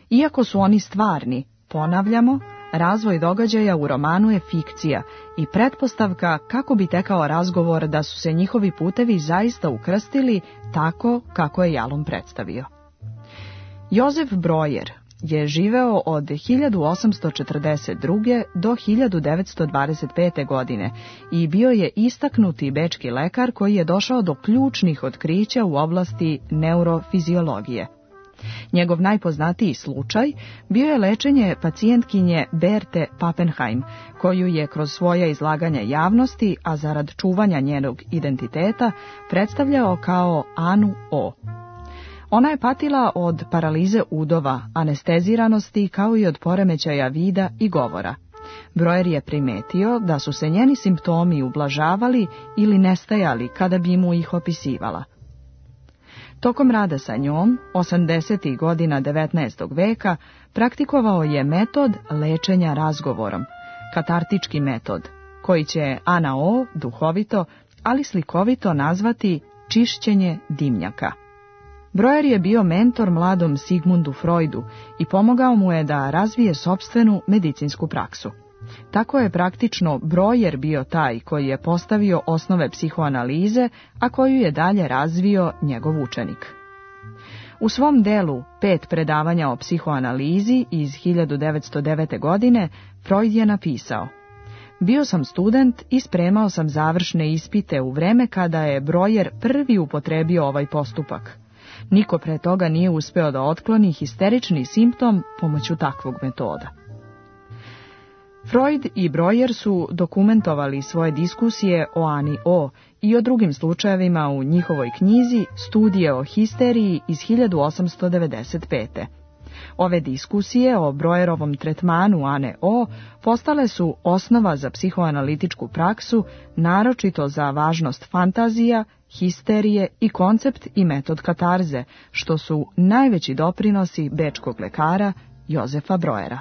Iako su oni stvarni, ponavljamo, razvoj događaja u romanu je fikcija i pretpostavka kako bi tekao razgovor da su se njihovi putevi zaista ukrstili tako kako je Jalom predstavio. Jozef Breuer je živeo od hiljadu osamsto četrdeset druge. do hiljadu devetsto dvadeset pete. godine i bio je istaknuti bečki lekar koji je došao do ključnih otkrića u oblasti neurofiziologije. Njegov najpoznatiji slučaj bio je lečenje pacijentkinje Berte Pappenheim, koju je kroz svoja izlaganja javnosti, a zarad čuvanja njenog identiteta, predstavljao kao Anu O. Ona je patila od paralize udova, anesteziranosti kao i od poremećaja vida i govora. Breuer je primetio da su se njeni simptomi ublažavali ili nestajali kada bi mu ih opisivala. Tokom rada sa njom, osamdesetih godina devetnaestog veka, praktikovao je metod lečenja razgovorom, katartički metod, koji će Ana O. duhovito, ali slikovito nazvati čišćenje dimnjaka. Breuer je bio mentor mladom Sigmundu Freudu i pomogao mu je da razvije sopstvenu medicinsku praksu. Tako je praktično Breuer bio taj koji je postavio osnove psihoanalize, a koju je dalje razvio njegov učenik. U svom delu Pet predavanja o psihoanalizi iz hiljadu devetsto devete. godine Freud je napisao: Bio sam student i spremao sam završne ispite u vreme kada je Breuer prvi upotrebio ovaj postupak. Niko pre toga nije uspeo da otkloni histerični simptom pomoću takvog metoda. Freud i Breuer su dokumentovali svoje diskusije o Ani O. i o drugim slučajevima u njihovoj knjizi Studije o histeriji iz hiljadu osamsto devedeset pete. Ove diskusije o Breuerovom tretmanu Ane O. postale su osnova za psihoanalitičku praksu, naročito za važnost fantazija, histerije i koncept i metod katarze, što su najveći doprinosi bečkog lekara Jozefa Breuera.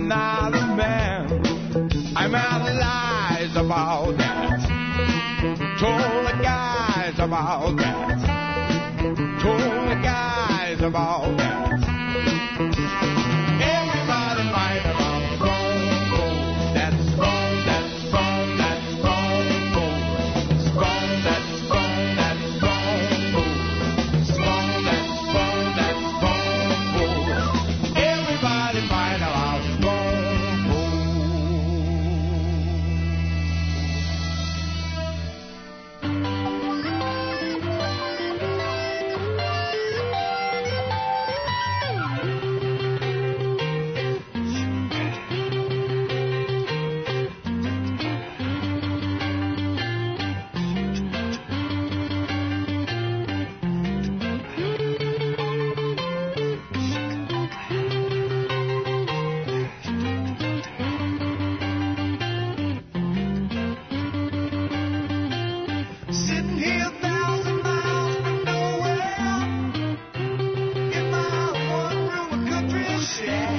I'm not a man. I'm out lies about that. Told the guys about that. Told the guys about that. Everybody fight about strong boy. That's strong, that's strong, that's strong boy. Strong, that's strong, that's strong boy. Strong, that's strong, that's strong boy. Everybody fight about strong boy. Sitting here a thousand miles from nowhere, in my one-room country shack.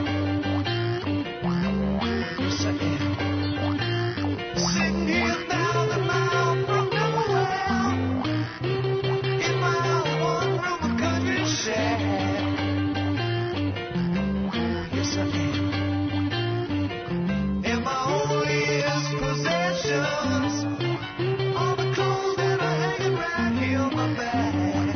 Yes, I am. Sitting here a thousand miles from nowhere, in my one-room country shack. Yes, I am. And my onlyest possessions all the clothes that are hanging right here on my back.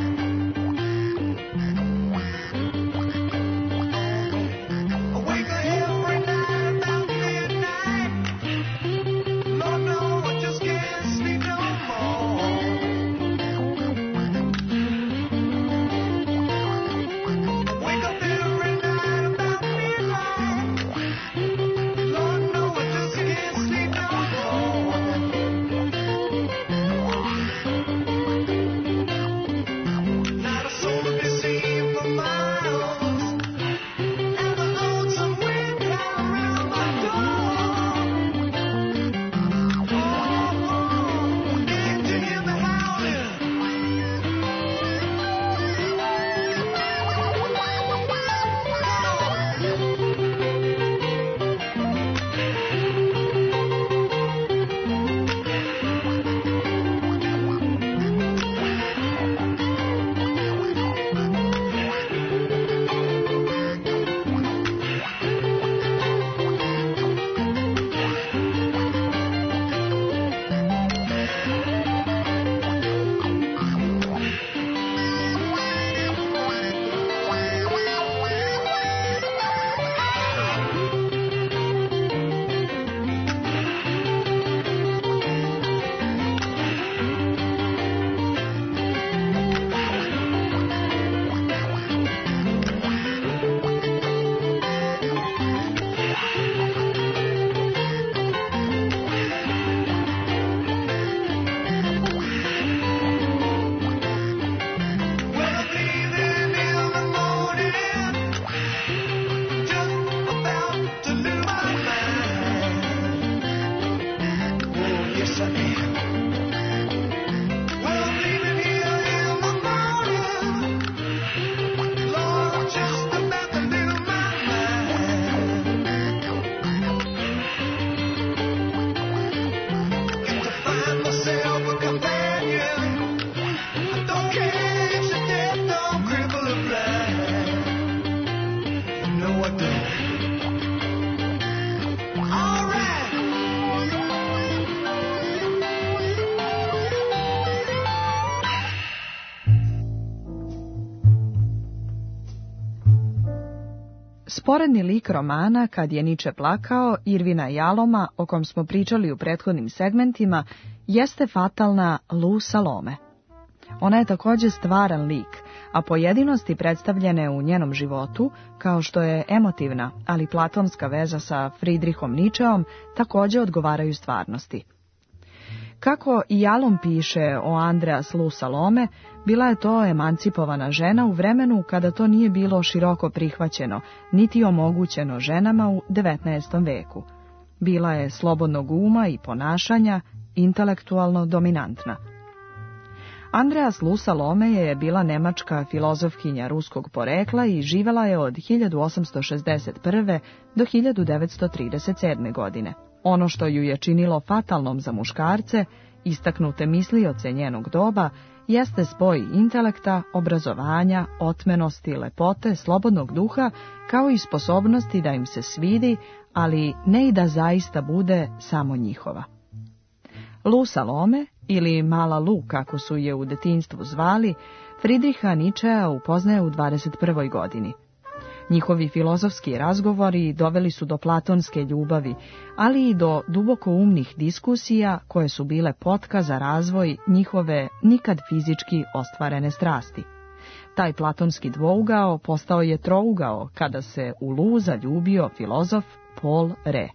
I wake up every night about midnight. Lord, no, I just can't sleep no more. I wake up every night about midnight. Lord, no, I just can't sleep no more. Not a soul to be seen for miles, and the lonesome wind howling around my door. Oh, can't you hear me howling? Well, I'm leaving in the morning, just about to lose my mind. Oh, yes, I am. Well, I'm leaving here in the morning, Lord, I'm just about to lose my mind. Got to find myself a companion. I don't care if she's dead, don't cripple or blind. No, I don't. All right. Sporedni lik romana Kad je Niče plakao Irvina Jaloma, o kom smo pričali u prethodnim segmentima, jeste fatalna Lu Salome. Ona je također stvaran lik, a pojedinosti predstavljene u njenom životu, kao što je emotivna, ali platonska veza sa Friedrichom Ničeom, također odgovaraju stvarnosti. Kako i Jalom piše o Andreas Lu Salome, bila je to emancipovana žena u vremenu kada to nije bilo široko prihvaćeno, niti omogućeno ženama u devetnaestom veku. Bila je slobodnog uma i ponašanja, intelektualno dominantna. Andreas Lou Salome je bila nemačka filozofkinja ruskog porekla i živela je od hiljadu osamsto šezdeset prve. do hiljadu devetsto trideset sedme. godine. Ono što ju je činilo fatalnom za muškarce, istaknute mislioce njenog doba, jeste spoj intelekta, obrazovanja, otmenosti, lepote, slobodnog duha, kao i sposobnosti da im se svidi, ali ne i da zaista bude samo njihova. Lou Salome, ili Mala Lu, kako su je u detinjstvu zvali, Friedricha Nietzschea upoznaje u dvadeset prvoj. godini. Njihovi filozofski razgovori doveli su do platonske ljubavi, ali i do duboko umnih diskusija koje su bile potka za razvoj njihove nikad fizički ostvarene strasti. Taj platonski dvougao postao je trougao kada se u Lu zaljubio filozof Paul Rée.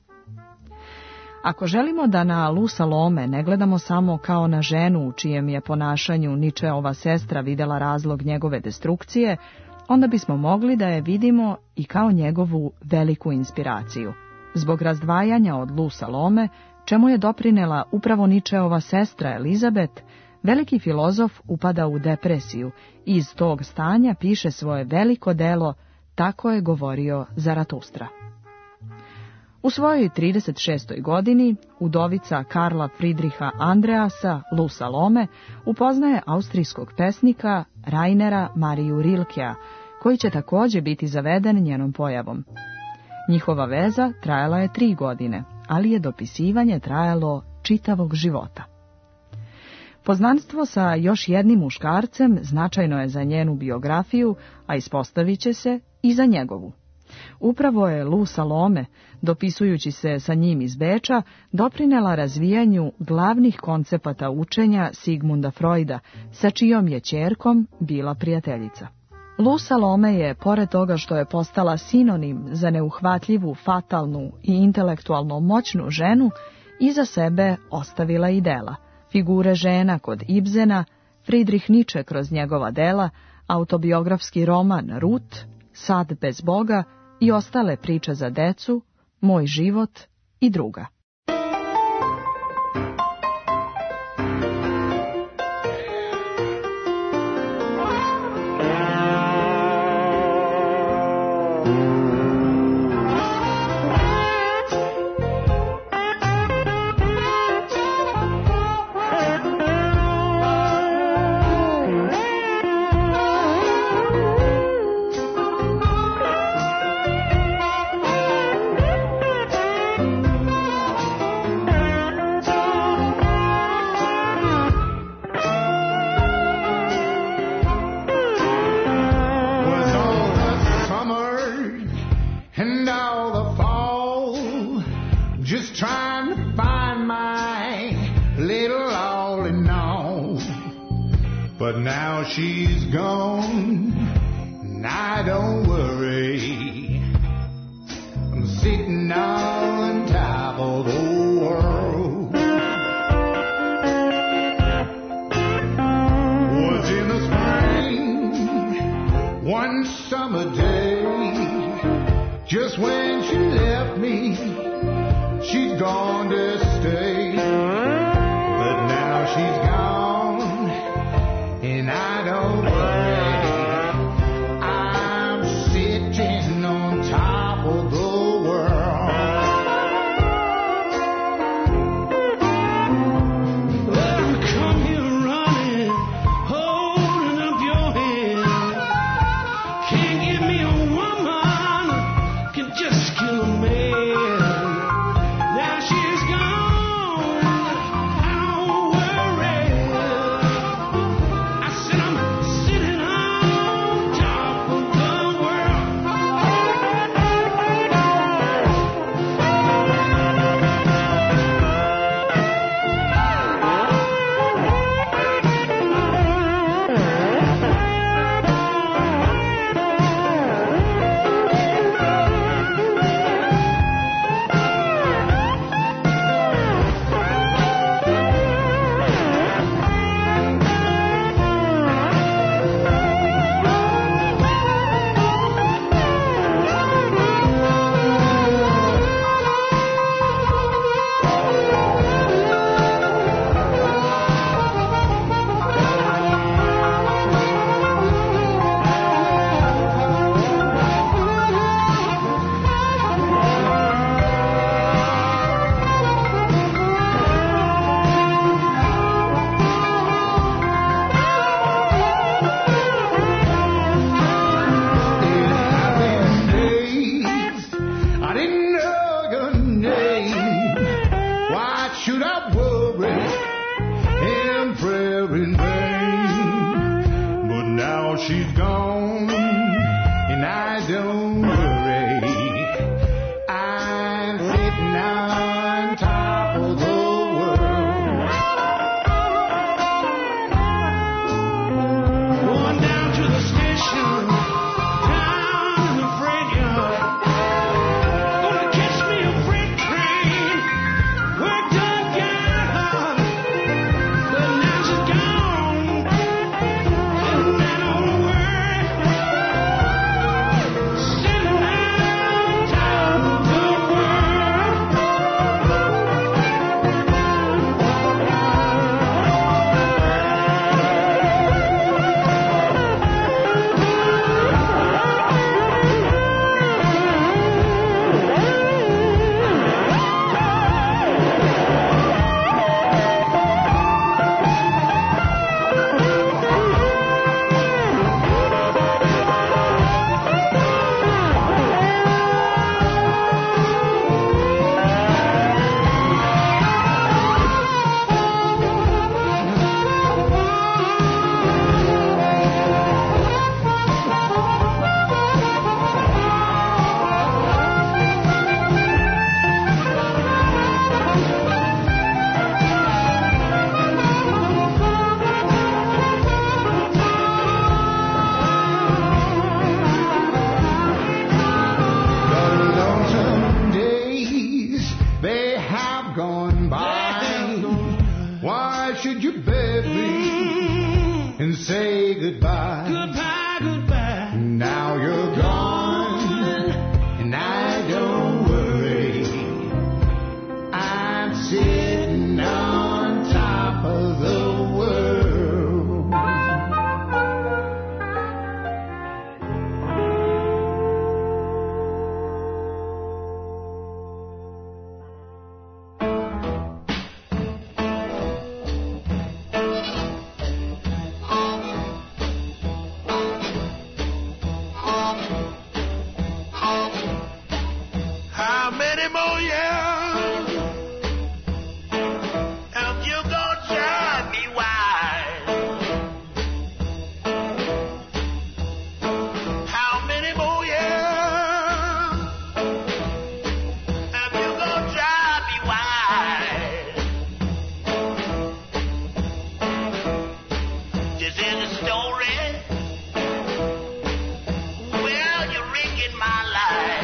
Ako želimo da na Lou Salome ne gledamo samo kao na ženu u čijem je ponašanju Nietzscheova sestra videla razlog njegove destrukcije, onda bismo mogli da je vidimo i kao njegovu veliku inspiraciju. Zbog razdvajanja od Lou Salome, čemu je doprinela upravo Nietzscheova sestra Elizabeth, veliki filozof upada u depresiju i iz tog stanja piše svoje veliko delo Tako je govorio Zaratustra. U svojoj trideset šestoj. godini udovica Karla Friedricha Andreasa Lou Salome upoznaje austrijskog pesnika Rainera Mariju Rilkea, koji će također biti zaveden njenom pojavom. Njihova veza trajala je tri godine, ali je dopisivanje trajalo čitavog života. Poznanstvo sa još jednim muškarcem značajno je za njenu biografiju, a ispostavit će se i za njegovu. Upravo je Lou Salome, dopisujući se sa njim iz Beča, doprinela razvijanju glavnih koncepata učenja Sigmunda Freuda, sa čijom je ćerkom bila prijateljica. Lou Salome je, pored toga što je postala sinonim za neuhvatljivu, fatalnu i intelektualno moćnu ženu, iza sebe ostavila i dela. Figure žena kod Ibsena, Friedrich Nietzsche kroz njegova dela, autobiografski roman Ruth, Sad bez Boga i ostale priče za decu, Moj život i druga. But now she's gone, and I don't worry. I'm sitting on top of the world. Was in the spring, one summer day, just when she left me, she'd gone to stay. But now she's gone, and I don't worry. I'm sitting on top of the world. Well, come here running, holding up your head. Can't give me a woman, can just kill a man. Now she's gone. she's gone, and I don't worry. I'm sitting on top of the world. Going down to the station, down in the freight yard. Gonna catch me a freight train, worked up, got hard. But now she's gone, and I don't worry. Sitting on top of the should you bury and say goodbye? Goodbye, goodbye. Now you're gone, and I don't worry. I'm sitting on top of the world. How many more years am you gonna drive me wild? How many more years am you gonna drive me wild? This is a story. Well, you're ringing my life.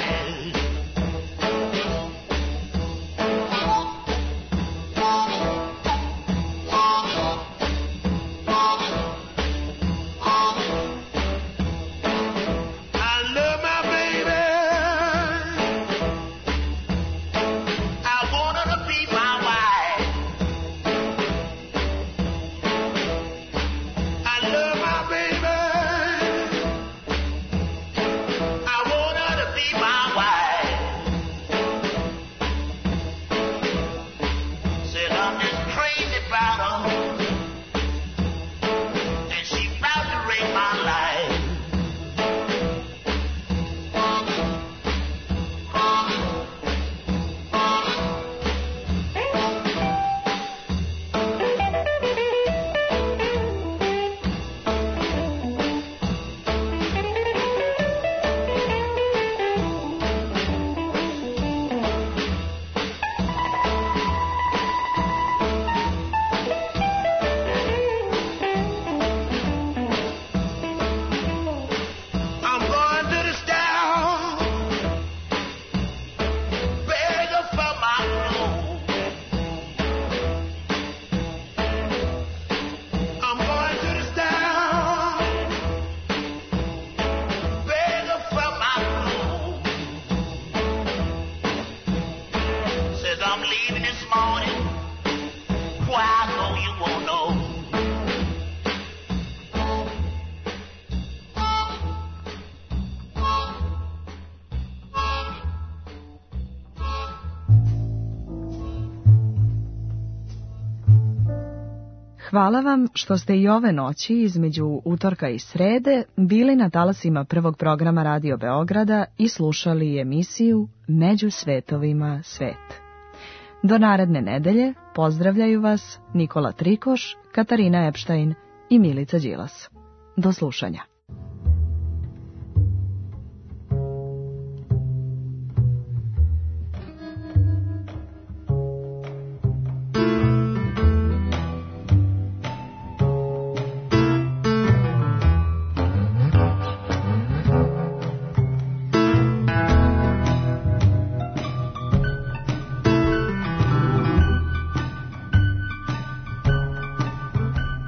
Hvala vam što ste i ove noći između utorka i srede bili na talasima prvog programa Radio Beograda i slušali emisiju Među svetovima svet. Do naredne nedelje pozdravljaju vas Nikola Trikoš, Katarina Epštajn i Milica Đilas. Do slušanja.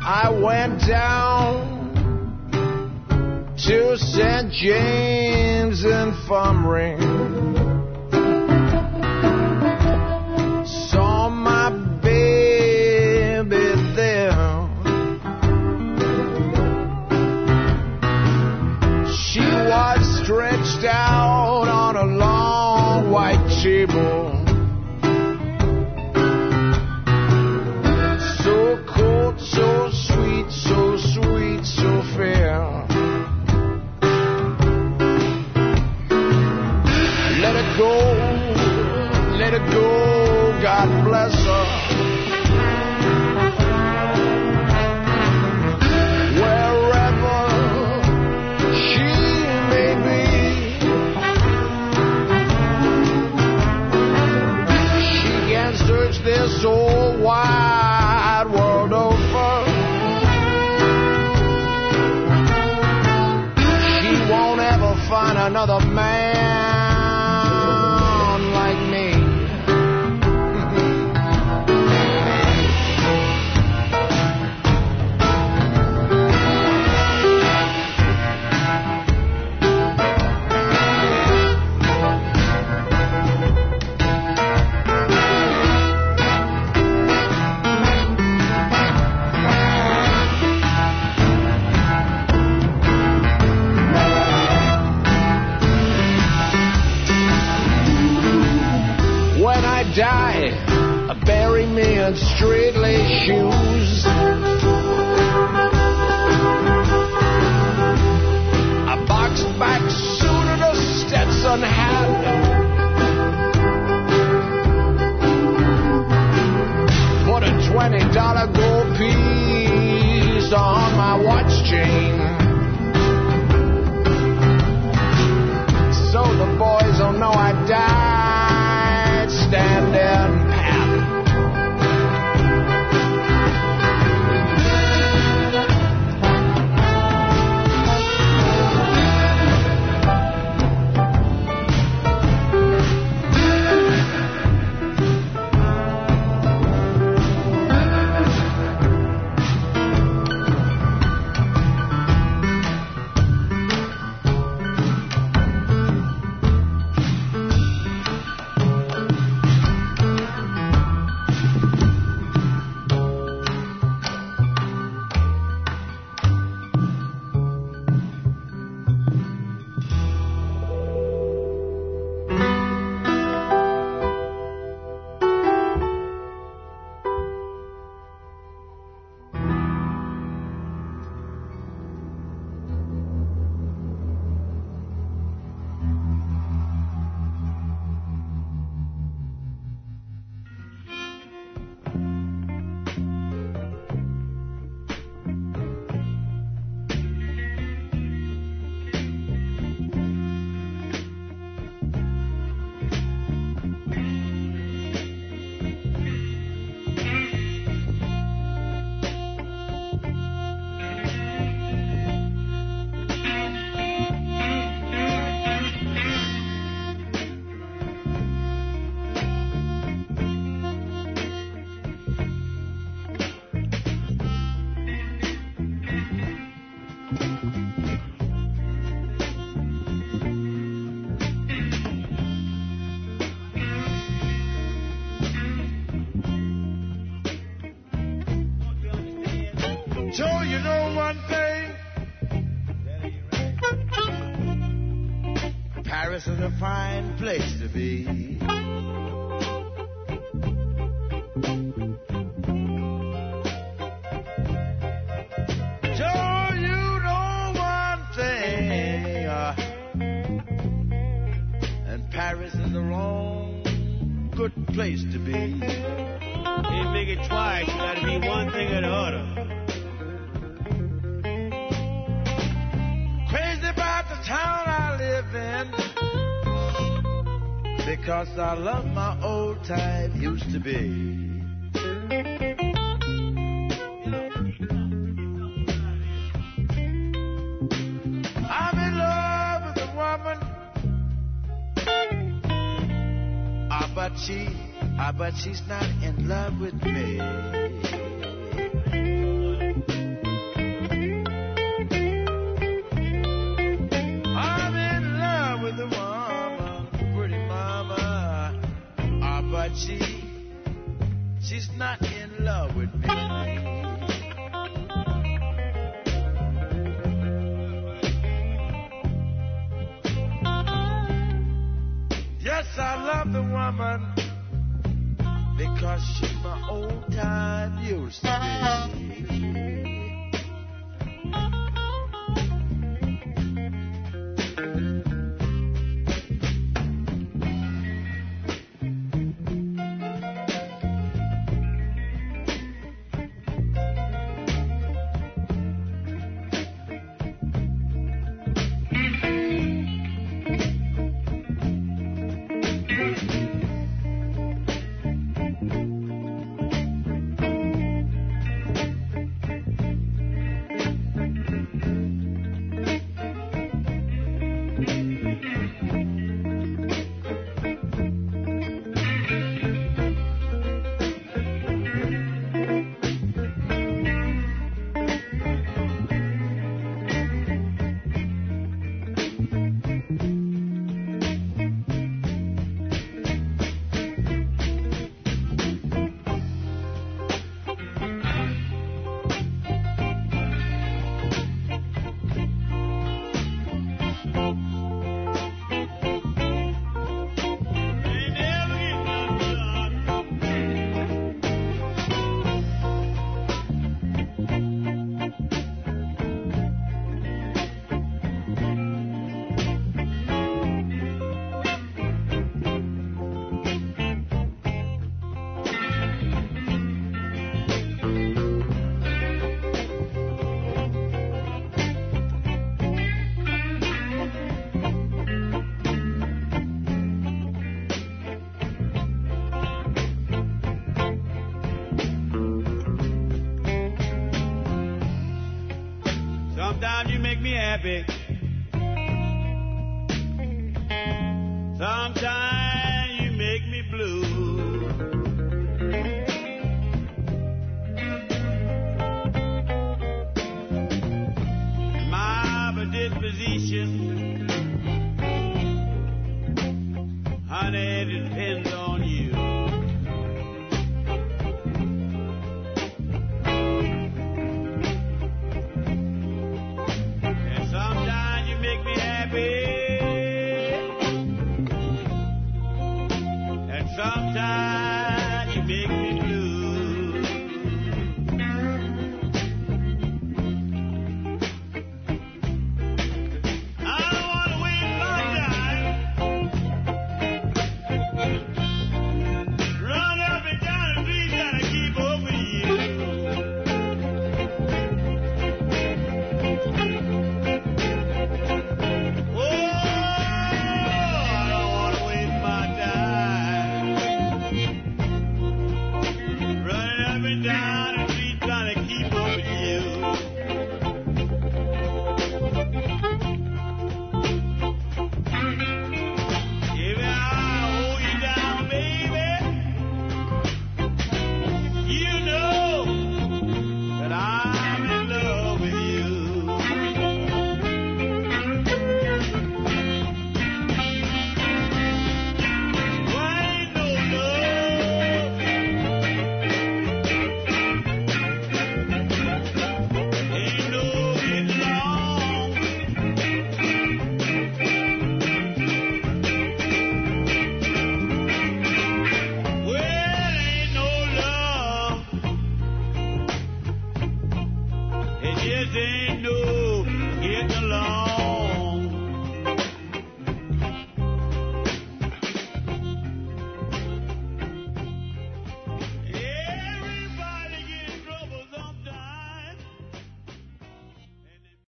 I went down to Saint James Infirmary. Saw my baby there. She was stretched out on a long white table. So cold, so sweet, so sweet, so fair. Let it go, let it go, God bless her. Wherever she may be, she can search this whole wide world over. She won't ever find another man like me. When I die, bury me in straight-laced shoes. A box-back suit and a Stetson hat. Put a twenty dollar gold piece on my watch chain, so the boys will know I died standing pat. So you know one thing, Paris is a fine place to be. So you know one thing, uh, and Paris is a wrong good place to be. Can't make it twice, you gotta be one thing or the other. Town I live in, because I love my old time used to be. I'm in love with a woman, ah, but she, ah, but she's not in love with me. but she, she's not in love with me. Yes, I love the woman because she's my old time used to be. Sometimes you make me happy. Sometimes you make me blue. My disposition, honey, it depends on you. Sometimes